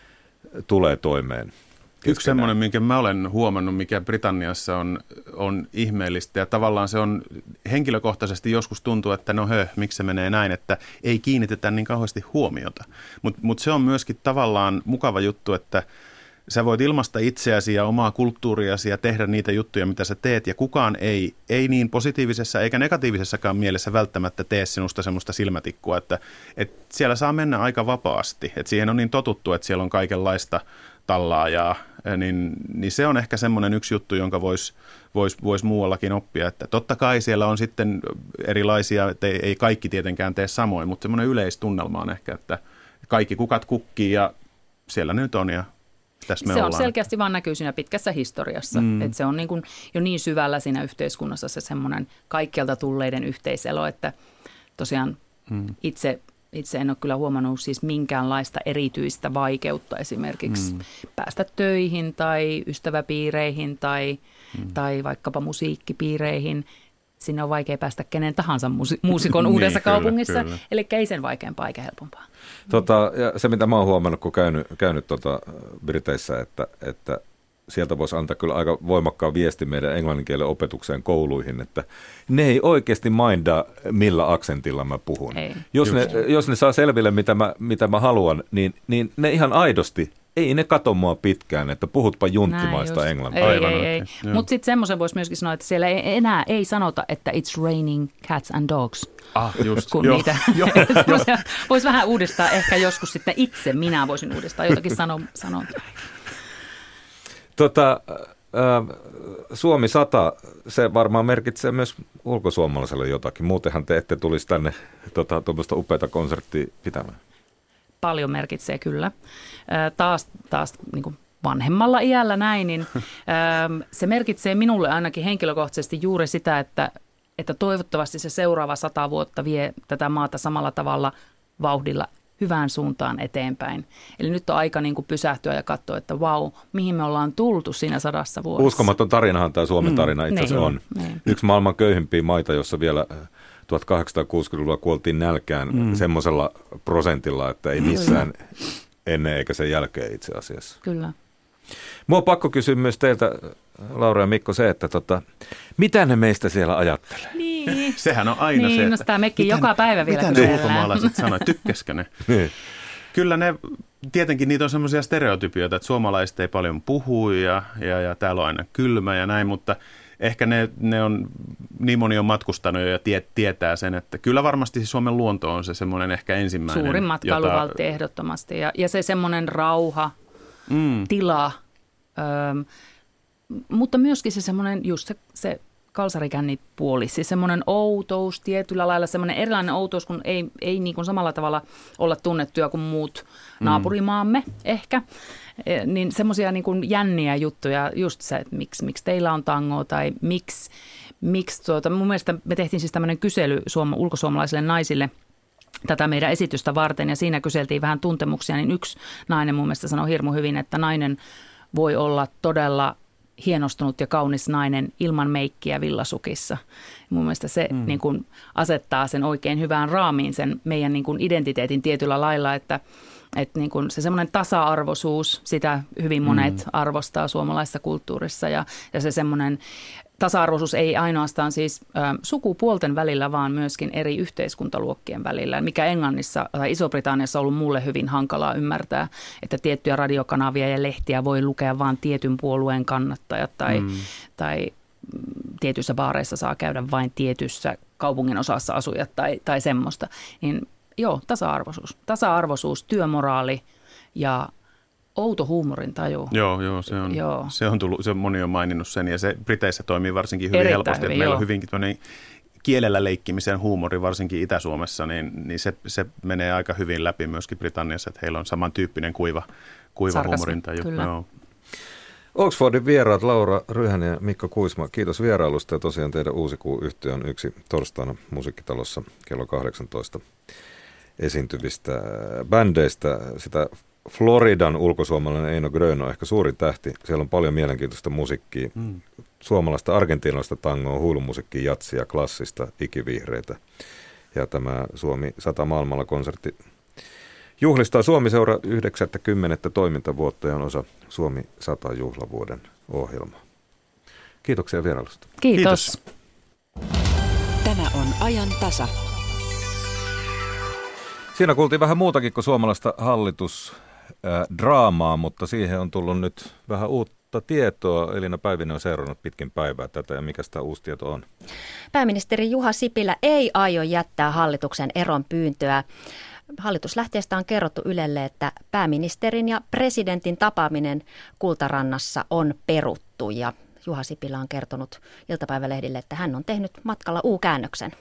tulee toimeen? Yksi semmoinen, minkä mä olen huomannut, mikä Britanniassa on ihmeellistä ja tavallaan se on henkilökohtaisesti joskus tuntuu, että miksi se menee näin, että ei kiinnitetä niin kauheasti huomiota. Mutta se on myöskin tavallaan mukava juttu, että sä voit ilmaista itseäsi ja omaa kulttuuriasi ja tehdä niitä juttuja, mitä sä teet ja kukaan ei niin positiivisessa eikä negatiivisessakaan mielessä välttämättä tee sinusta semmoista silmätikkua, että siellä saa mennä aika vapaasti, että siihen on niin totuttu, että siellä on kaikenlaista tallaajaa, niin se on ehkä semmoinen yksi juttu, jonka voisi muuallakin oppia, että totta kai siellä on sitten erilaisia, että ei kaikki tietenkään tee samoin, mutta semmoinen yleistunnelma on ehkä, että kaikki kukat kukkii ja siellä nyt on ja tässä me ollaan. Se on selkeästi vaan näkyy siinä pitkässä historiassa, että se on niin kuin jo niin syvällä siinä yhteiskunnassa se semmoinen kaikkialta tulleiden yhteiselo, että tosiaan itse en ole kyllä huomannut siis minkäänlaista erityistä vaikeutta esimerkiksi päästä töihin tai ystäväpiireihin tai vaikkapa musiikkipiireihin. Sinne on vaikea päästä kenen tahansa muusikon uudessa kaupungissa, eli ei sen vaikeampaa eikä helpompaa. Ja se, mitä mä oon huomannut, kun käynyt Briteissä, että sieltä voisi antaa kyllä aika voimakkaan viesti meidän englanninkielen opetukseen kouluihin, että ne ei oikeasti mindaa, millä aksentilla mä puhun. Jos ne saa selville, mitä mä haluan, niin ne ihan aidosti, ei ne kato mua pitkään, että puhutpa junttimaista englantia. Ei. Mutta sitten semmoisen voisi myöskin sanoa, että siellä enää ei sanota, että it's raining cats and dogs. Just. Kun niitä voisi vähän uudistaa, ehkä joskus sitten itse minä voisin uudistaa jotakin sanontaa. Suomi 100, se varmaan merkitsee myös ulkosuomalaiselle jotakin. Muutenhan te ette tulisi tänne tuommoista upeata konserttia pitämään. Paljon merkitsee kyllä. Taas niin kuin vanhemmalla iällä näin, niin se merkitsee minulle ainakin henkilökohtaisesti juuri sitä, että toivottavasti se seuraava 100 vuotta vie tätä maata samalla tavalla vauhdilla hyvään suuntaan eteenpäin. Eli nyt on aika niin kuin pysähtyä ja katsoa, että mihin me ollaan tultu siinä 100 vuodessa. Uskomaton tarinahan tämä Suomen tarina itse asiassa on. Yksi maailman köyhimpiä maita, jossa vielä 1860-luvulla kuoltiin nälkään semmoisella prosentilla, että ei missään ennen eikä sen jälkeen itse asiassa. Kyllä. Mua on pakko kysyä myös teiltä, Laura ja Mikko, se, että mitä ne meistä siellä ajattelee? Niin. Sehän on aina se, että sitä mekin joka päivä vielä mitä ne ulkomaalaiset sanoo, tykkäskö ne? Kyllä ne, tietenkin niitä on semmoisia stereotypioita, että suomalaiset ei paljon puhu ja täällä on aina kylmä ja näin, mutta ehkä ne on, niin moni on matkustanut ja tietää sen, että kyllä varmasti Suomen luonto on se semmoinen ehkä ensimmäinen. Suurin matkailuvaltti ehdottomasti ja se semmoinen rauha, tila, mutta myöskin se semmoinen just se kalsarikännipuoli, siis semmoinen outous tietyllä lailla, semmoinen erilainen outous, kun ei niin kuin samalla tavalla olla tunnettuja kuin muut naapurimaamme ehkä, niin semmoisia niin kuin jänniä juttuja, just se, että miksi teillä on tangoa tai miksi mun mielestä me tehtiin siis tämmöinen kysely ulkosuomalaisille naisille tätä meidän esitystä varten ja siinä kyseltiin vähän tuntemuksia, niin yksi nainen mun mielestä sanoi hirmu hyvin, että nainen voi olla todella hienostunut ja kaunis nainen ilman meikkiä villasukissa. Mun mielestä se niin kuin asettaa sen oikein hyvään raamiin sen meidän niin kuin identiteetin tietyllä lailla, että niin kuin se semmoinen tasa-arvoisuus, sitä hyvin monet arvostaa suomalaisessa kulttuurissa ja se semmoinen tasa-arvoisuus ei ainoastaan siis sukupuolten välillä, vaan myöskin eri yhteiskuntaluokkien välillä, mikä Englannissa tai Iso-Britanniassa on ollut mulle hyvin hankalaa ymmärtää, että tiettyjä radiokanavia ja lehtiä voi lukea vain tietyn puolueen kannattajat tai tietyissä baareissa saa käydä vain tietyssä kaupungin osassa asujat tai semmoista. Niin joo, tasa-arvoisuus, työmoraali ja outo huumorintaju. Joo, se on tullut, moni on maininnut sen ja se Briteissä toimii varsinkin hyvin helposti. Hyvin, meillä on hyvinkin kielellä leikkimisen huumori, varsinkin Itä-Suomessa, niin se menee aika hyvin läpi myöskin Britanniassa, että heillä on samantyyppinen kuiva huumorintaju. Joo. Oxfordin vieraat Laura Ryhänen ja Mikko Kuisma, kiitos vierailusta ja tosiaan teidän Uusi Kuu-yhtye on yksi torstaina Musiikkitalossa kello 18 esiintyvistä bändeistä. Sitä Floridan ulkosuomalainen Eino Grön on ehkä suurin tähti. Siellä on paljon mielenkiintoista musiikkia, suomalaista, argentiinalaista tangoa, huilumusiikkia, jatsia, klassista, ikivihreitä. Ja tämä Suomi 100 maailmalla -konsertti juhlistaa Suomi-seura 90. toimintavuotta ja on osa Suomi 100 juhlavuoden ohjelmaa. Kiitoksia vierailusta. Kiitos. Tämä on ajan tasa. Siinä kuultiin vähän muutakin kuin suomalaista hallitusdraamaa, mutta siihen on tullut nyt vähän uutta tietoa. Elina Päivinen on seurannut pitkin päivää tätä ja mikä tämä uusi tieto on? Pääministeri Juha Sipilä ei aio jättää hallituksen eron pyyntöä. Hallituslähteestä on kerrottu Ylelle, että pääministerin ja presidentin tapaaminen Kultarannassa on peruttu ja Juha Sipilä on kertonut iltapäivälehdille, että hän on tehnyt matkalla U-käännöksen.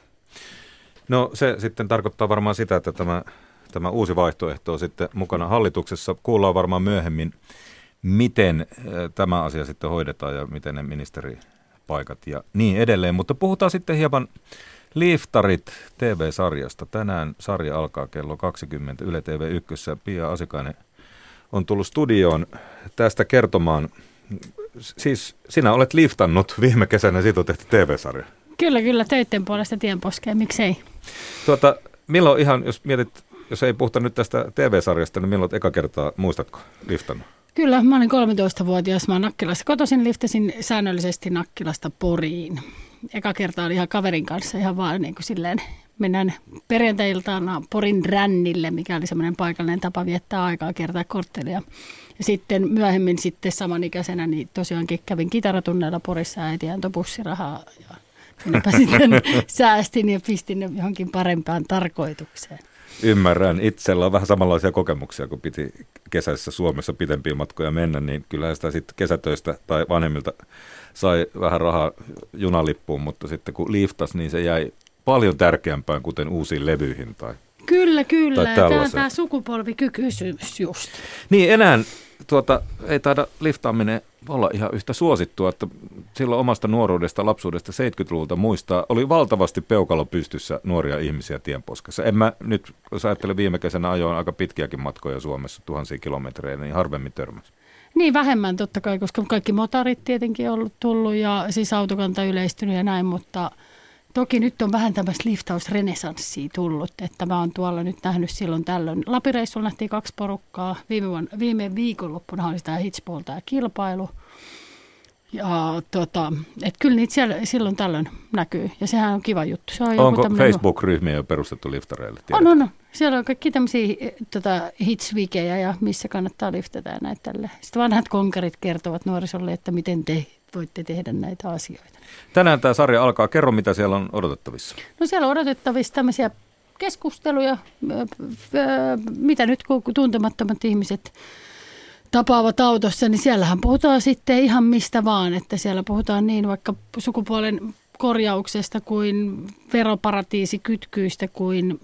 No se sitten tarkoittaa varmaan sitä, että tämä uusi vaihtoehto on sitten mukana hallituksessa. Kuullaan varmaan myöhemmin, miten tämä asia sitten hoidetaan ja miten ne ministeripaikat ja niin edelleen. Mutta puhutaan sitten hieman Liftarit TV-sarjasta. Tänään sarja alkaa kello 20 Yle TV1. Pia Asikainen on tullut studioon tästä kertomaan. Siis sinä olet liftannut viime kesänä, siitä on tehty TV-sarja. Kyllä, töitten puolesta tienposkeen, miksei. Milloin ihan, jos mietit, jos ei puhuta nyt tästä TV-sarjasta, niin milloin eka kertaa, muistatko, liftannut? Kyllä, mä olin 13-vuotias, mä Nakkilassa kotoisin, liftasin säännöllisesti Nakkilasta Poriin. Eka kerta oli ihan kaverin kanssa ihan vaan niin kuin silleen, mennään perjantai-iltana Porin rännille, mikä oli semmoinen paikallinen tapa viettää aikaa, kiertää korttelia. Ja sitten myöhemmin sitten samanikäisenä, niin tosiaankin kävin kitaratunneilla Porissa ja äiti antoi bussirahaa ja minäpä sitten säästin ja pistin ne johonkin parempaan tarkoitukseen. Ymmärrän. Itsellä on vähän samanlaisia kokemuksia, kun piti kesässä Suomessa pitempiä matkoja mennä, niin kyllähän sitä sitten kesätöistä tai vanhemmilta sai vähän rahaa junalippuun, mutta sitten kun liftasi, niin se jäi paljon tärkeämpään, kuten uusiin levyihin tai Kyllä. Tämä sukupolvikykyisyys just. Niin, enää ei taida liftaaminen olla ihan yhtä suosittua, että silloin omasta nuoruudesta, lapsuudesta 70-luvulta muistaa, oli valtavasti peukalo pystyssä nuoria ihmisiä tienposkessa. En mä nyt, jos ajattelen viime kesänä ajoin aika pitkiäkin matkoja Suomessa, 1000 kilometrejä, niin harvemmin törmäsi. Niin, vähemmän totta kai, koska kaikki motarit tietenkin on tullut ja siis autokanta yleistynyt ja näin, mutta toki nyt on vähän tämmöistä liftausrenesanssia tullut, että mä oon tuolla nyt nähnyt silloin tällöin. Lapireissulla nähtiin 2 porukkaa. Viime viikonloppuna oli tämä Hitsball, tämä kilpailu. Ja että kyllä niitä siellä silloin tällöin näkyy ja sehän on kiva juttu. Se on onko Facebook-ryhmiä jo perustettu liftareille? On. Siellä on kaikki tämmöisiä hitsvikejä ja missä kannattaa liftata ja näitä tälle. Sitten vanhat konkarit kertovat nuorisolle, että miten te voitte tehdä näitä asioita. Tänään tämä sarja alkaa. Kerro, mitä siellä on odotettavissa. No siellä on odotettavissa tämmöisiä keskusteluja, mitä nyt kun tuntemattomat ihmiset tapaavat autossa, niin siellähän puhutaan sitten ihan mistä vaan, että siellä puhutaan niin vaikka sukupuolen korjauksesta kuin veroparatiisikytkyistä kuin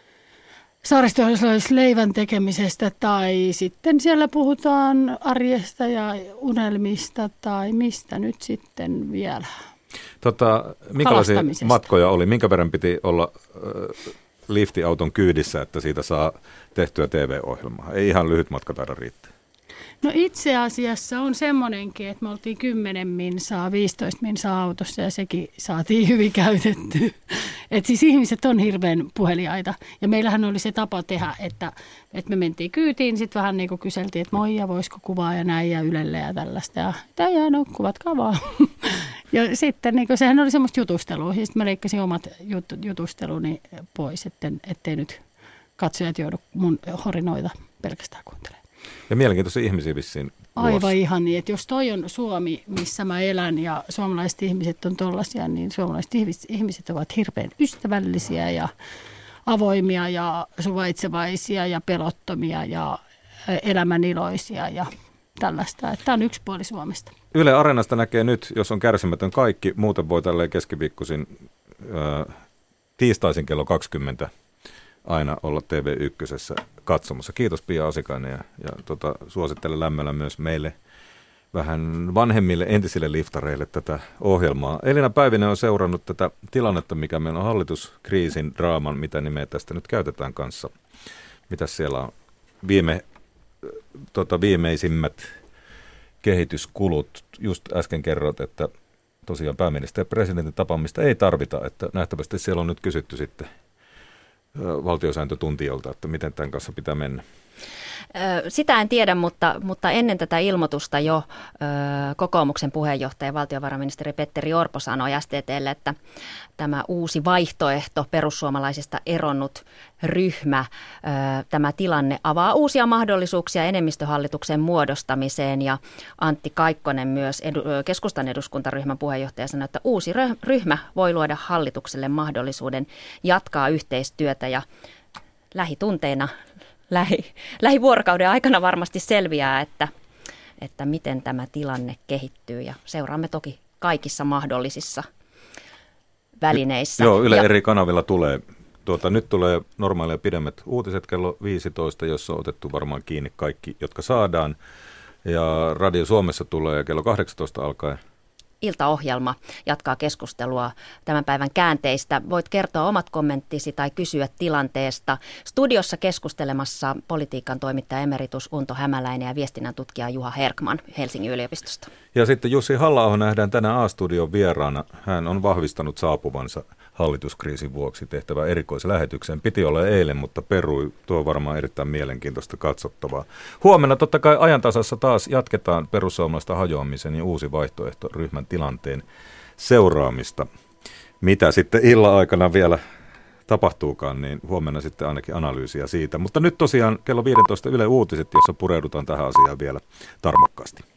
saaristoleivän tekemisestä tai sitten siellä puhutaan arjesta ja unelmista tai mistä nyt sitten vielä. Minkälaisia matkoja oli? Minkä verran piti olla liftiauton kyydissä, että siitä saa tehtyä TV-ohjelmaa? Ei ihan lyhyt matka taida riittää. No itse asiassa on semmoinenkin, että me oltiin 10 minsaa, 15 minsaa autossa ja sekin saatiin hyvin käytetty. Että siis ihmiset on hirveän puheliaita ja meillähän oli se tapa tehdä, että me mentiin kyytiin, sitten vähän niin kuin kyseltiin, että moi ja voisiko kuvaa ja näin ja Ylelle ja tällaista. Ja no kuvatkaa vaan. Ja sitten niin sehän oli semmoista jutustelua. Siis mä leikkasin omat jutusteluni pois, ettei nyt katsojat joudu mun horinoita pelkästään kuuntelemaan. Ja mielenkiintoisia ihmisiä vissiin. Aivan ihan niin, että jos toi on Suomi, missä mä elän ja suomalaiset ihmiset on tollaisia, niin suomalaiset ihmiset ovat hirveän ystävällisiä ja avoimia ja suvaitsevaisia ja pelottomia ja elämäniloisia ja tällaista. Tämä on yksi puoli Suomesta. Yle Areenasta näkee nyt, jos on kärsimätön kaikki, muuten voi tälleen keskiviikkoisin tiistaisin kello 20 aina olla TV1 katsomassa. Kiitos Pia Asikainen ja suosittelen lämmöllä myös meille vähän vanhemmille entisille liftareille tätä ohjelmaa. Elina Päivinen on seurannut tätä tilannetta, mikä meillä on hallituskriisin draaman, mitä nimeä tästä nyt käytetään kanssa. Mitäs siellä on viimeisimmät kehityskulut? Just äsken kerroit, että tosiaan pääministeri ja presidentin tapaamista ei tarvita, että nähtävästi siellä on nyt kysytty sitten valtiosääntötuntijoilta, että miten tämän kanssa pitää mennä. Sitä en tiedä, mutta ennen tätä ilmoitusta jo kokoomuksen puheenjohtaja valtiovarainministeri Petteri Orpo sanoi STT:lle, että tämä uusi vaihtoehto, perussuomalaisista eronnut ryhmä, tämä tilanne avaa uusia mahdollisuuksia enemmistöhallituksen muodostamiseen, ja Antti Kaikkonen myös keskustan eduskuntaryhmän puheenjohtaja sanoi, että uusi ryhmä voi luoda hallitukselle mahdollisuuden jatkaa yhteistyötä, ja lähitunteina lähivuorokauden aikana varmasti selviää, että miten tämä tilanne kehittyy, ja seuraamme toki kaikissa mahdollisissa välineissä. Joo, Yle eri kanavilla tulee. Nyt tulee normaalia pidemmät uutiset kello 15, jossa on otettu varmaan kiinni kaikki, jotka saadaan. Ja Radio Suomessa tulee kello 18 alkaen. Iltaohjelma jatkaa keskustelua tämän päivän käänteistä. Voit kertoa omat kommenttisi tai kysyä tilanteesta. Studiossa keskustelemassa politiikan toimittaja emeritus Unto Hämäläinen ja viestinnän tutkija Juha Herkman Helsingin yliopistosta. Ja sitten Jussi Halla-aho nähdään tänään A-studion vieraana. Hän on vahvistanut saapuvansa hallituskriisin vuoksi tehtävä erikoislähetyksen. Piti olla eilen, mutta perui. Tuo on varmaan erittäin mielenkiintoista katsottavaa. Huomenna totta kai ajantasassa taas jatketaan perussuomalaista hajoamisen ja uusi vaihtoehto ryhmän tilanteen seuraamista. Mitä sitten illan aikana vielä tapahtuukaan, niin huomenna sitten ainakin analyysiä siitä. Mutta nyt tosiaan kello 15 Yle Uutiset, jossa pureudutaan tähän asiaan vielä tarmokkaasti.